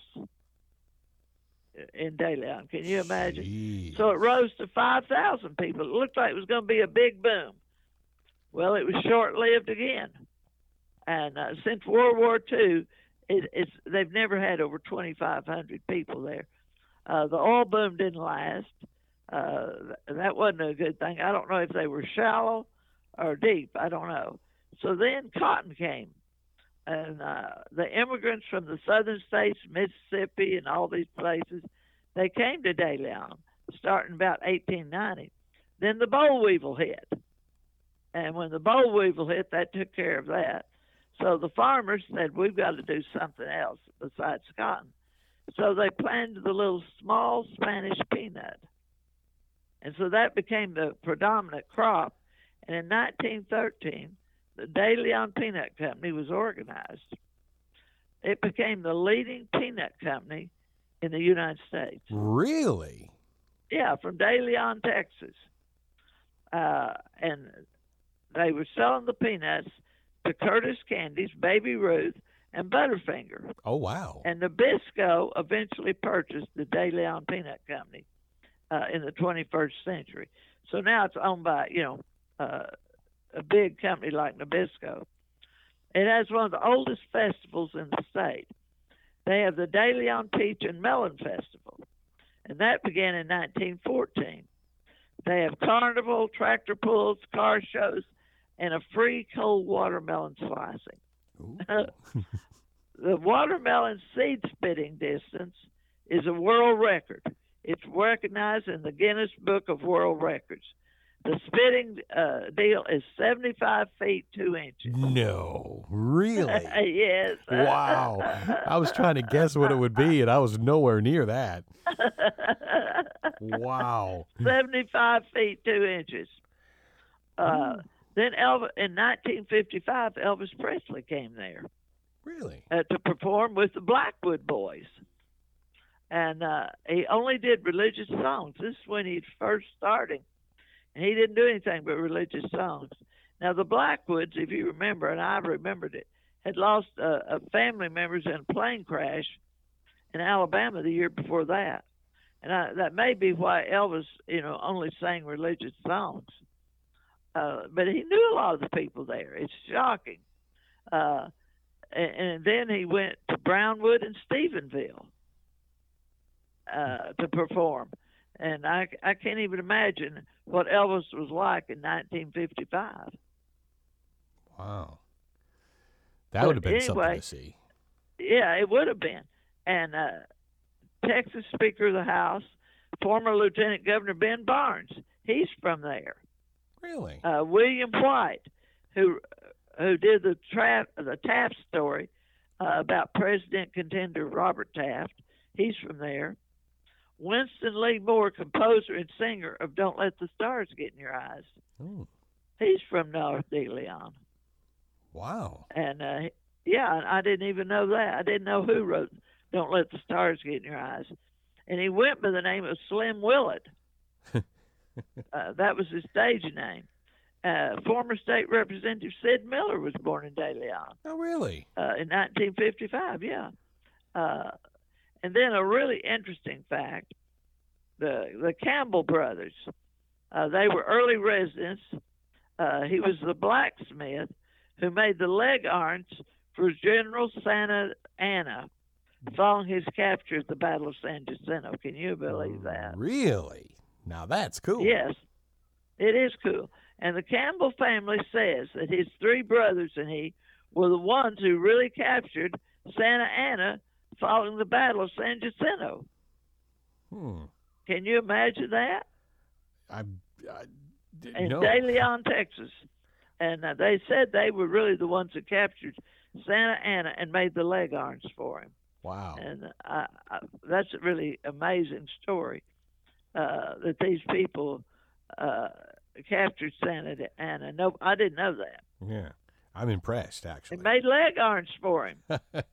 [SPEAKER 1] in De Leon. Can you imagine?
[SPEAKER 2] Jeez.
[SPEAKER 1] So it rose to 5,000 people. It looked like it was going to be a big boom. Well, it was short-lived again. And since World War II, they've never had over 2,500 people there. The oil boom didn't last. That wasn't a good thing. I don't know if they were shallow or deep. I don't know. So then cotton came. And the immigrants from the southern states, Mississippi and all these places, they came to De Leon starting about 1890. Then the boll weevil hit. And when the boll weevil hit, that took care of that. So the farmers said, we've got to do something else besides cotton. So they planted the little small Spanish peanut. And so that became the predominant crop. And in 1913, the De Leon Peanut Company was organized. It became the leading peanut company in the United States.
[SPEAKER 2] Really?
[SPEAKER 1] Yeah, from De Leon, Texas. And they were selling the peanuts to Curtis Candies, Baby Ruth, and Butterfinger.
[SPEAKER 2] Oh, wow.
[SPEAKER 1] And Nabisco eventually purchased the De Leon Peanut Company in the 21st century. So now it's owned by, a big company like Nabisco. It has one of the oldest festivals in the state. They have the De Leon Peach and Melon Festival, and that began in 1914. They have carnival, tractor pulls, car shows, and a free cold watermelon slicing. The watermelon seed spitting distance is a world record. It's recognized in the Guinness Book of World Records. The spitting deal is 75 feet 2 inches.
[SPEAKER 2] No, really?
[SPEAKER 1] Yes.
[SPEAKER 2] Wow. I was trying to guess what it would be, and I was nowhere near that. Wow.
[SPEAKER 1] 75 feet 2 inches. Then in 1955, Elvis Presley came there.
[SPEAKER 2] Really?
[SPEAKER 1] To perform with the Blackwood Boys. And he only did religious songs. This is when he first started. And he didn't do anything but religious songs. Now, the Blackwoods, if you remember, and I remembered it, had lost a family members in a plane crash in Alabama the year before that. And that may be why Elvis, only sang religious songs. But he knew a lot of the people there. It's shocking. And then he went to Brownwood and Stephenville to perform. And I can't even imagine what Elvis was like in 1955.
[SPEAKER 2] Wow. That would have been something to see.
[SPEAKER 1] Yeah, it would have been. And Texas Speaker of the House, former Lieutenant Governor Ben Barnes, he's from there.
[SPEAKER 2] Really?
[SPEAKER 1] William White, who did the Taft story about President contender Robert Taft, he's from there. Winston Lee Moore, composer and singer of Don't Let the Stars Get in Your Eyes.
[SPEAKER 2] Ooh.
[SPEAKER 1] He's from North De Leon.
[SPEAKER 2] Wow.
[SPEAKER 1] And, I didn't even know that. I didn't know who wrote Don't Let the Stars Get in Your Eyes. And he went by the name of Slim Willett. That was his stage name. Former state representative Sid Miller was born in De Leon.
[SPEAKER 2] Oh, really?
[SPEAKER 1] In 1955, yeah. And then a really interesting fact, the Campbell brothers, they were early residents. He was the blacksmith who made the leg irons for General Santa Anna following his capture at the Battle of San Jacinto. Can you believe that?
[SPEAKER 2] Really? Now that's cool.
[SPEAKER 1] Yes, it is cool. And the Campbell family says that his three brothers and he were the ones who really captured Santa Anna following the Battle of San Jacinto. Can you imagine that?
[SPEAKER 2] In
[SPEAKER 1] De Leon, Texas. And they said they were really the ones that captured Santa Anna and made the leg irons for him.
[SPEAKER 2] Wow.
[SPEAKER 1] And that's a really amazing story that these people captured Santa Anna. No, I didn't know that.
[SPEAKER 2] Yeah, I'm impressed, actually.
[SPEAKER 1] They made leg irons for him.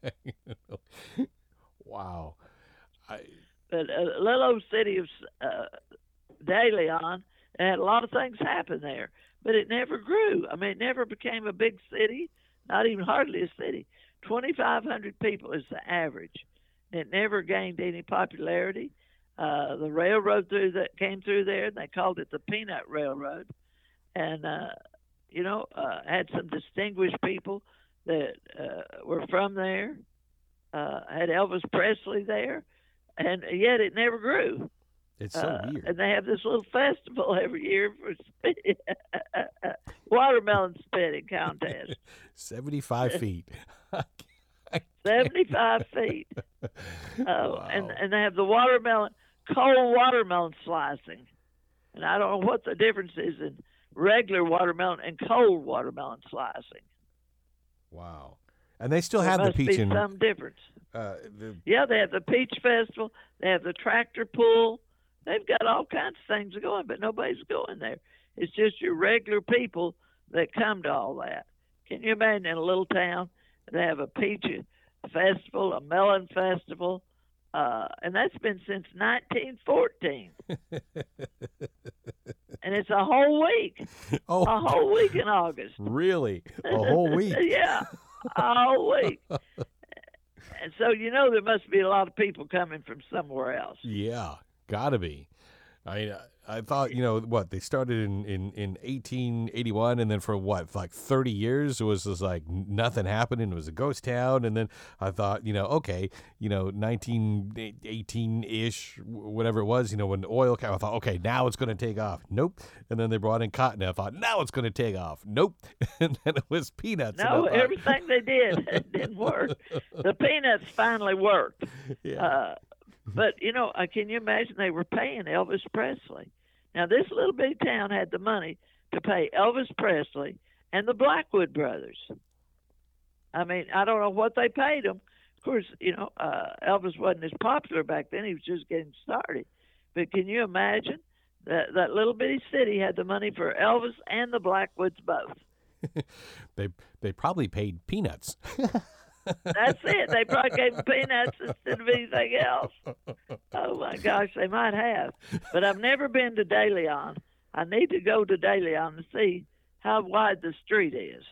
[SPEAKER 2] Wow.
[SPEAKER 1] But a little old city of De Leon, had a lot of things happen there, but it never grew. I mean, it never became a big city, not even hardly a city. 2,500 people is the average. It never gained any popularity. The railroad came through there, and they called it the Peanut Railroad. And, had some distinguished people that were from there, had Elvis Presley there, and yet it never grew.
[SPEAKER 2] It's so weird.
[SPEAKER 1] And they have this little festival every year for watermelon spitting contest.
[SPEAKER 2] 75 feet.
[SPEAKER 1] 75 feet.
[SPEAKER 2] Wow.
[SPEAKER 1] And they have the cold watermelon slicing. And I don't know what the difference is in regular watermelon and cold watermelon slicing.
[SPEAKER 2] Wow. And they still have
[SPEAKER 1] there
[SPEAKER 2] the peach
[SPEAKER 1] must be
[SPEAKER 2] and
[SPEAKER 1] some difference. Yeah, they have the peach festival. They have the tractor pull. They've got all kinds of things going, but nobody's going there. It's just your regular people that come to all that. Can you imagine in a little town they have a peach festival, a melon festival, and that's been since 1914. And it's a whole week.
[SPEAKER 2] Oh,
[SPEAKER 1] a whole week in August.
[SPEAKER 2] Really? A whole week?
[SPEAKER 1] Yeah, a whole week. And so, there must be a lot of people coming from somewhere else.
[SPEAKER 2] Yeah, gotta be. I thought, they started in 1881, and then for like 30 years, it was just like nothing happened, and it was a ghost town. And then I thought, 1918-ish, whatever it was, when oil came, I thought, okay, now it's going to take off. Nope. And then they brought in cotton. I thought, now it's going to take off. Nope. And then it was peanuts.
[SPEAKER 1] No, everything they did, it didn't work. The peanuts finally worked.
[SPEAKER 2] Yeah.
[SPEAKER 1] But, can you imagine they were paying Elvis Presley? Now, this little bitty town had the money to pay Elvis Presley and the Blackwood Brothers. I mean, I don't know what they paid them. Of course, Elvis wasn't as popular back then. He was just getting started. But can you imagine that little bitty city had the money for Elvis and the Blackwoods both?
[SPEAKER 2] They probably paid peanuts.
[SPEAKER 1] That's it. They probably gave them peanuts instead of anything else. Oh, my gosh, they might have. But I've never been to De Leon. I need to go to De Leon to see how wide the street is.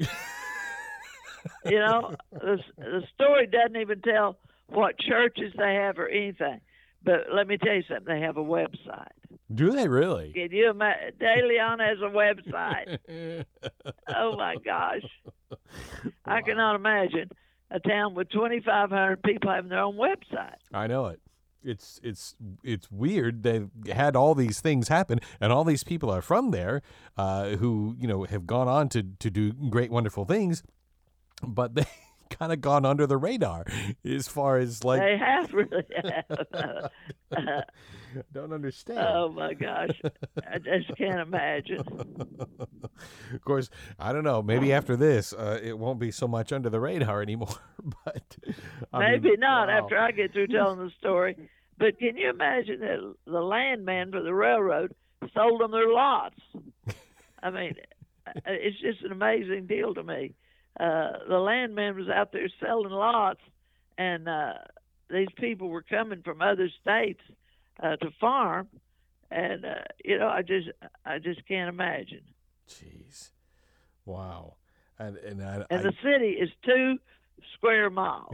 [SPEAKER 1] The story doesn't even tell what churches they have or anything. But let me tell you something. They have a website.
[SPEAKER 2] Do they really?
[SPEAKER 1] Can you imagine? De Leon has a website. Oh, my gosh. Wow. I cannot imagine a town with 2,500 people having their own website.
[SPEAKER 2] I know it. It's weird. They've had all these things happen, and all these people are from there, who have gone on to do great, wonderful things, but they kind of gone under the radar as far as like
[SPEAKER 1] they have really have.
[SPEAKER 2] Don't understand.
[SPEAKER 1] Oh my gosh, I just can't imagine.
[SPEAKER 2] Of course, I don't know. Maybe after this, it won't be so much under the radar anymore. But
[SPEAKER 1] maybe not
[SPEAKER 2] wow.
[SPEAKER 1] After I get through telling the story. But can you imagine that the landman for the railroad sold them their lots? I mean, it's just an amazing deal to me. The landman was out there selling lots, and these people were coming from other states to farm, and I just can't imagine.
[SPEAKER 2] Jeez, wow, and
[SPEAKER 1] the city is 2 square miles.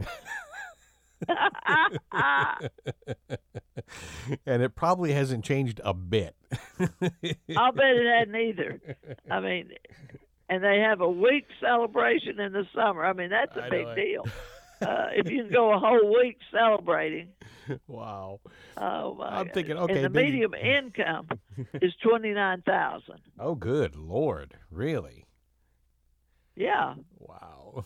[SPEAKER 2] And it probably hasn't changed a bit.
[SPEAKER 1] I'll bet it hadn't either. I mean, and they have a week celebration in the summer. I mean, that's a big deal. If you can go a whole week celebrating.
[SPEAKER 2] Wow.
[SPEAKER 1] Oh my!
[SPEAKER 2] I'm thinking, okay.
[SPEAKER 1] And the medium income is $29,000.
[SPEAKER 2] Oh, good Lord! Really?
[SPEAKER 1] Yeah.
[SPEAKER 2] Wow.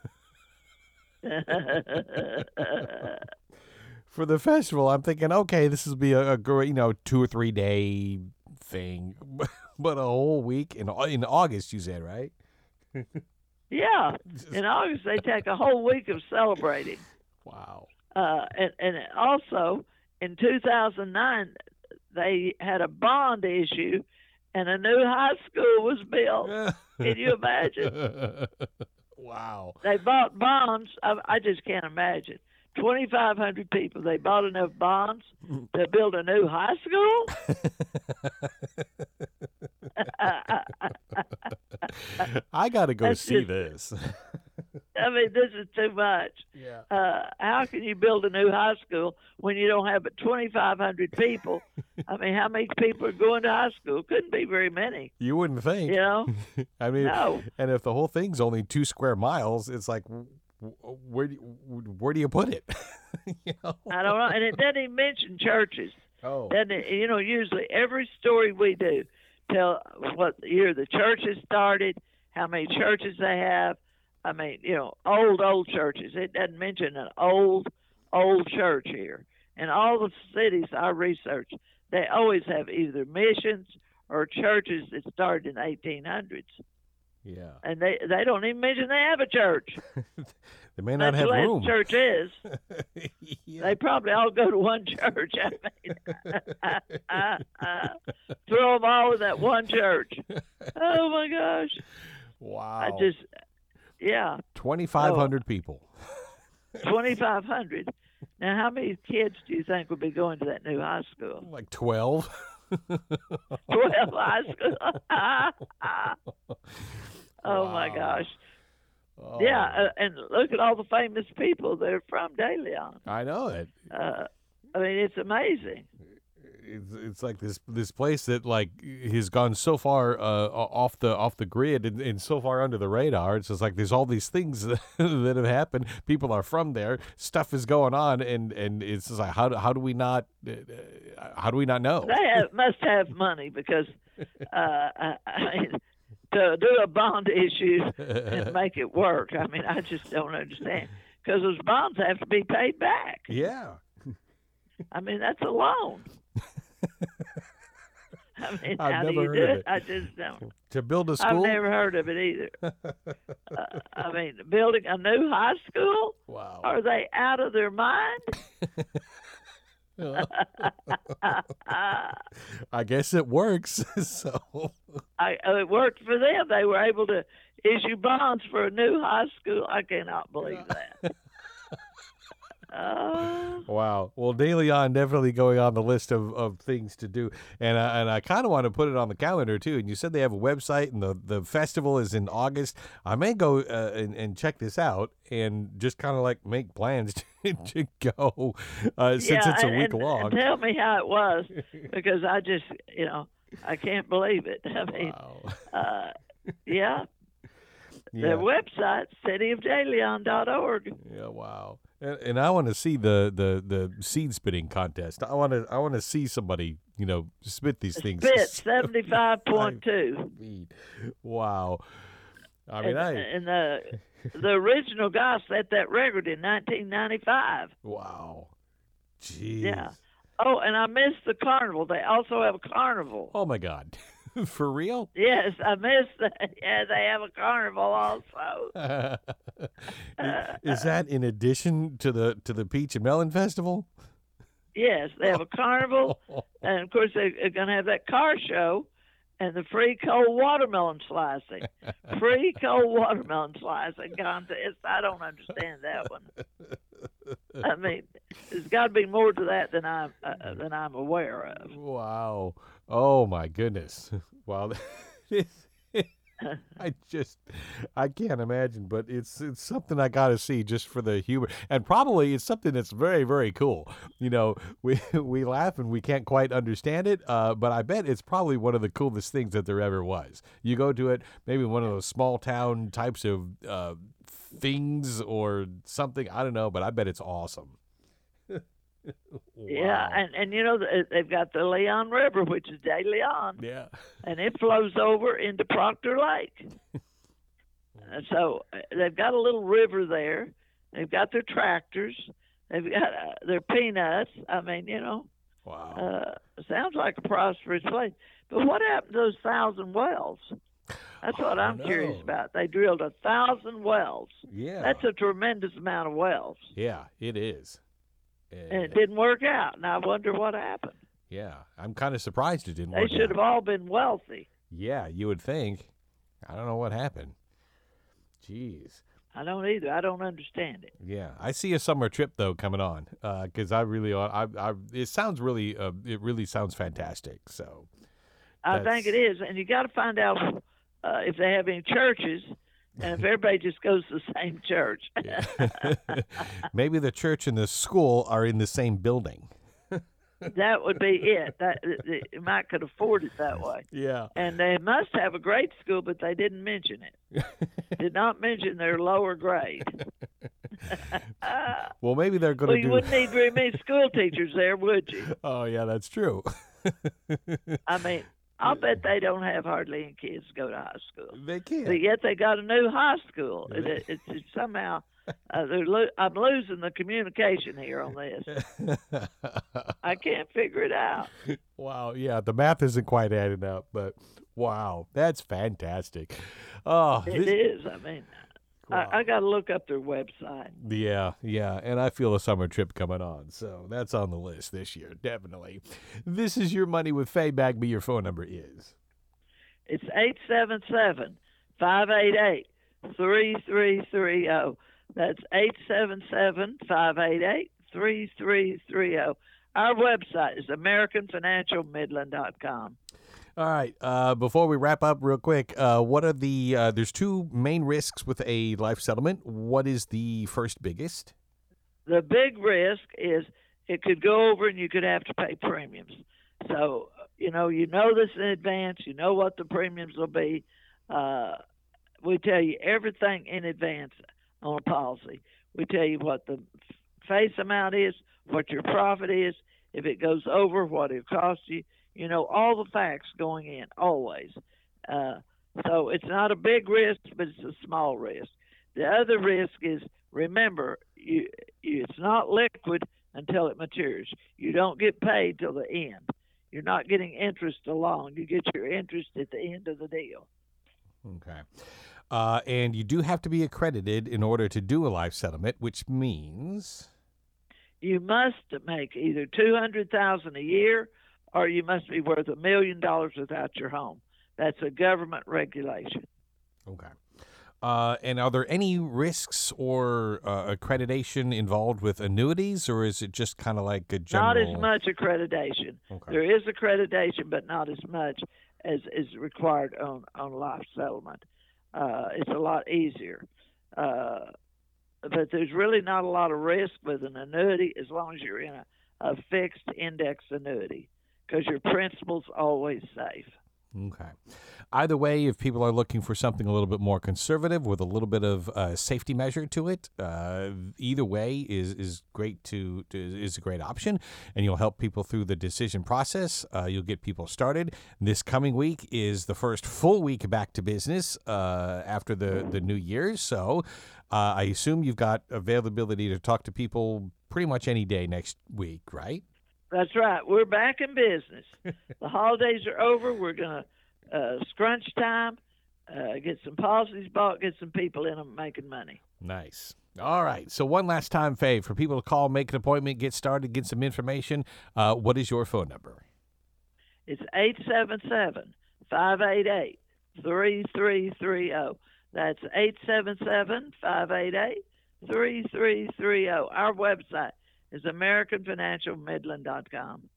[SPEAKER 2] For the festival, I'm thinking, okay, this will be a great, 2 or 3 day thing, but a whole week in August, you said, right?
[SPEAKER 1] Yeah, in August they take a whole week of celebrating.
[SPEAKER 2] Wow.
[SPEAKER 1] And also in 2009 they had a bond issue, and a new high school was built. Can you imagine?
[SPEAKER 2] Wow.
[SPEAKER 1] They bought bonds. I just can't imagine. 2,500 people. They bought enough bonds to build a new high school.
[SPEAKER 2] I got to go
[SPEAKER 1] That's
[SPEAKER 2] see
[SPEAKER 1] just-
[SPEAKER 2] this.
[SPEAKER 1] I mean, this is too much.
[SPEAKER 2] Yeah.
[SPEAKER 1] How can you build a new high school when you don't have but 2,500 people? I mean, how many people are going to high school? Couldn't be very many.
[SPEAKER 2] You wouldn't think.
[SPEAKER 1] You know?
[SPEAKER 2] I mean,
[SPEAKER 1] No.
[SPEAKER 2] and if the whole thing's only 2 square miles, it's like, where do you put it? You know?
[SPEAKER 1] I don't know. And it doesn't even mention churches.
[SPEAKER 2] Oh.
[SPEAKER 1] Doesn't it? You know, usually every story we do tell what year the churches started, how many churches they have. I mean, you know, old churches. It doesn't mention an old church here. And all the cities I research, they always have either missions or churches that started in the 1800s.
[SPEAKER 2] Yeah.
[SPEAKER 1] And they don't even mention they have a church.
[SPEAKER 2] They may not
[SPEAKER 1] That's
[SPEAKER 2] have
[SPEAKER 1] the last
[SPEAKER 2] room.
[SPEAKER 1] church is.
[SPEAKER 2] Yeah.
[SPEAKER 1] They probably all go to one church. I mean, throw them all in that one church. Oh my gosh!
[SPEAKER 2] Wow.
[SPEAKER 1] Yeah,
[SPEAKER 2] 2,500 people.
[SPEAKER 1] 2,500. Now, how many kids do you think would be going to that new high school?
[SPEAKER 2] Like 12.
[SPEAKER 1] 12 high school. Oh my
[SPEAKER 2] Wow.
[SPEAKER 1] gosh!
[SPEAKER 2] Oh,
[SPEAKER 1] Yeah, and look at all the famous people that are from De Leon.
[SPEAKER 2] I know it.
[SPEAKER 1] I mean, it's amazing.
[SPEAKER 2] It's like this place that like has gone so far off the grid and so far under the radar. It's just like there's all these things that have happened. People are from there. Stuff is going on, and it's just like how do we not know?
[SPEAKER 1] They must have money because I mean, to do a bond issue and make it work. I mean, I just don't understand because those bonds have to be paid back.
[SPEAKER 2] Yeah.
[SPEAKER 1] I mean, that's a loan. I mean,
[SPEAKER 2] I've
[SPEAKER 1] how do
[SPEAKER 2] never
[SPEAKER 1] you
[SPEAKER 2] heard
[SPEAKER 1] do
[SPEAKER 2] of
[SPEAKER 1] it?
[SPEAKER 2] it.
[SPEAKER 1] I just don't.
[SPEAKER 2] To build a
[SPEAKER 1] I've
[SPEAKER 2] school.
[SPEAKER 1] never heard of it either. I mean, building a new high school?
[SPEAKER 2] Wow.
[SPEAKER 1] Are they out of their mind?
[SPEAKER 2] I guess it works. So
[SPEAKER 1] It worked for them. They were able to issue bonds for a new high school. I cannot believe that.
[SPEAKER 2] wow. Well, De Leon definitely going on the list of things to do, and I kind of want to put it on the calendar too. And you said they have a website, and the festival is in August. I may go and check this out, and just kind of like make plans to go since it's a week long.
[SPEAKER 1] And tell me how it was, because I just, you know, I can't believe it. I mean,
[SPEAKER 2] Wow.
[SPEAKER 1] yeah.
[SPEAKER 2] Yeah.
[SPEAKER 1] Their website, cityofdeleon.org.
[SPEAKER 2] Yeah, wow. And I want to see the seed spitting contest. I want to see somebody, you know, spit these things.
[SPEAKER 1] Spit 75.2.
[SPEAKER 2] Feet. Wow. I mean,
[SPEAKER 1] And the original guy set that record in 1995.
[SPEAKER 2] wow. Jeez.
[SPEAKER 1] Yeah. Oh, and I missed the carnival. They also have a carnival.
[SPEAKER 2] Oh my God. For real?
[SPEAKER 1] Yes, I missed that. Yeah, they have a carnival also.
[SPEAKER 2] Is that in addition to the Peach and Melon Festival?
[SPEAKER 1] Yes, they have a carnival, and of course they're going to have that car show and the free cold watermelon slicing. Free cold watermelon slicing contest. I don't understand that one. I mean, there's got to be more to that than I'm aware of.
[SPEAKER 2] Wow. Oh my goodness. Wow. I can't imagine, but it's something I got to see just for the humor, and probably it's something that's very, very cool. You know, we laugh and we can't quite understand it, but I bet it's probably one of the coolest things that there ever was. You go to it, maybe one of those small town types of things or something. I don't know, but I bet it's awesome. Wow.
[SPEAKER 1] Yeah, and you know they've got the Leon River, which is De Leon,
[SPEAKER 2] Yeah.
[SPEAKER 1] and it flows over into Proctor Lake. So they've got a little river there. They've got their tractors. They've got their peanuts. I mean, you know,
[SPEAKER 2] Wow.
[SPEAKER 1] sounds like a prosperous place. But what happened to those 1,000 wells? That's what
[SPEAKER 2] I
[SPEAKER 1] I'm curious
[SPEAKER 2] know.
[SPEAKER 1] about. They drilled 1,000 wells.
[SPEAKER 2] Yeah.
[SPEAKER 1] That's a tremendous amount of wells.
[SPEAKER 2] Yeah, it is.
[SPEAKER 1] And it didn't work out. And I wonder what happened.
[SPEAKER 2] Yeah, I'm kind of surprised it didn't
[SPEAKER 1] They
[SPEAKER 2] work
[SPEAKER 1] should
[SPEAKER 2] out.
[SPEAKER 1] have all been wealthy.
[SPEAKER 2] Yeah, you would think. I don't know what happened. Jeez.
[SPEAKER 1] I don't either. I don't understand it.
[SPEAKER 2] Yeah, I see a summer trip though coming on because I really, it sounds really, it really sounds fantastic. So
[SPEAKER 1] I think it is, and you got to find out if they have any churches, and if everybody just goes to the same church.
[SPEAKER 2] maybe the church and the school are in the same building.
[SPEAKER 1] That would be it. That you might could afford it that way.
[SPEAKER 2] Yeah.
[SPEAKER 1] And they must have a grade school, but they didn't mention it. Did not mention their lower grade.
[SPEAKER 2] Well, maybe they're going
[SPEAKER 1] Well,
[SPEAKER 2] to
[SPEAKER 1] you
[SPEAKER 2] do.
[SPEAKER 1] wouldn't need very many school teachers there, would you?
[SPEAKER 2] Oh, yeah, that's true.
[SPEAKER 1] I mean, I'll bet they don't have hardly any kids go to high school.
[SPEAKER 2] They can't.
[SPEAKER 1] But yet they got a new high school. It's somehow I'm losing the communication here on this. I can't figure it out.
[SPEAKER 2] Wow, yeah, the math isn't quite adding up, but wow, that's fantastic. Oh,
[SPEAKER 1] It is. I mean,
[SPEAKER 2] wow.
[SPEAKER 1] I got to look up their website.
[SPEAKER 2] Yeah, and I feel a summer trip coming on, so that's on the list this year, definitely. This is Your Money with Faye Bagby. Your phone number is?
[SPEAKER 1] It's 877-588-3330. That's 877-588-3330. Our website is AmericanFinancialMidland.com.
[SPEAKER 2] All right. Before we wrap up real quick, what are the there's two main risks with a life settlement. What is the first biggest?
[SPEAKER 1] The big risk is it could go over and you could have to pay premiums. So, you know this in advance. You know what the premiums will be. We tell you everything in advance on a policy. We tell you what the face amount is, what your profit is, if it goes over, what it costs you. You know, all the facts going in, always. So it's not a big risk, but it's a small risk. The other risk is, remember, it's not liquid until it matures. You don't get paid till the end. You're not getting interest along. You get your interest at the end of the deal.
[SPEAKER 2] Okay. And you do have to be accredited in order to do a life settlement, which means
[SPEAKER 1] you must make either $200,000 a year, or you must be worth $1 million without your home. That's a government regulation.
[SPEAKER 2] Okay. And are there any risks or accreditation involved with annuities, or is it just kind of like a general?
[SPEAKER 1] Not as much accreditation.
[SPEAKER 2] Okay.
[SPEAKER 1] There is accreditation, but not as much as is required on life settlement. It's a lot easier. But there's really not a lot of risk with an annuity as long as you're in a fixed index annuity, because your principal's always safe.
[SPEAKER 2] Okay. Either way, if people are looking for something a little bit more conservative with a little bit of safety measure to it, either way is great is a great option, and you'll help people through the decision process. You'll get people started. This coming week is the first full week back to business after the New Year's, so I assume you've got availability to talk to people pretty much any day next week, right?
[SPEAKER 1] That's right. We're back in business. The holidays are over. We're going to scrunch time, get some policies bought, get some people in them making money.
[SPEAKER 2] Nice. All right. So one last time, Faye, for people to call, make an appointment, get started, get some information, what is your phone number?
[SPEAKER 1] It's 877-588-3330. That's 877-588-3330. Our website is AmericanFinancialMidland.com.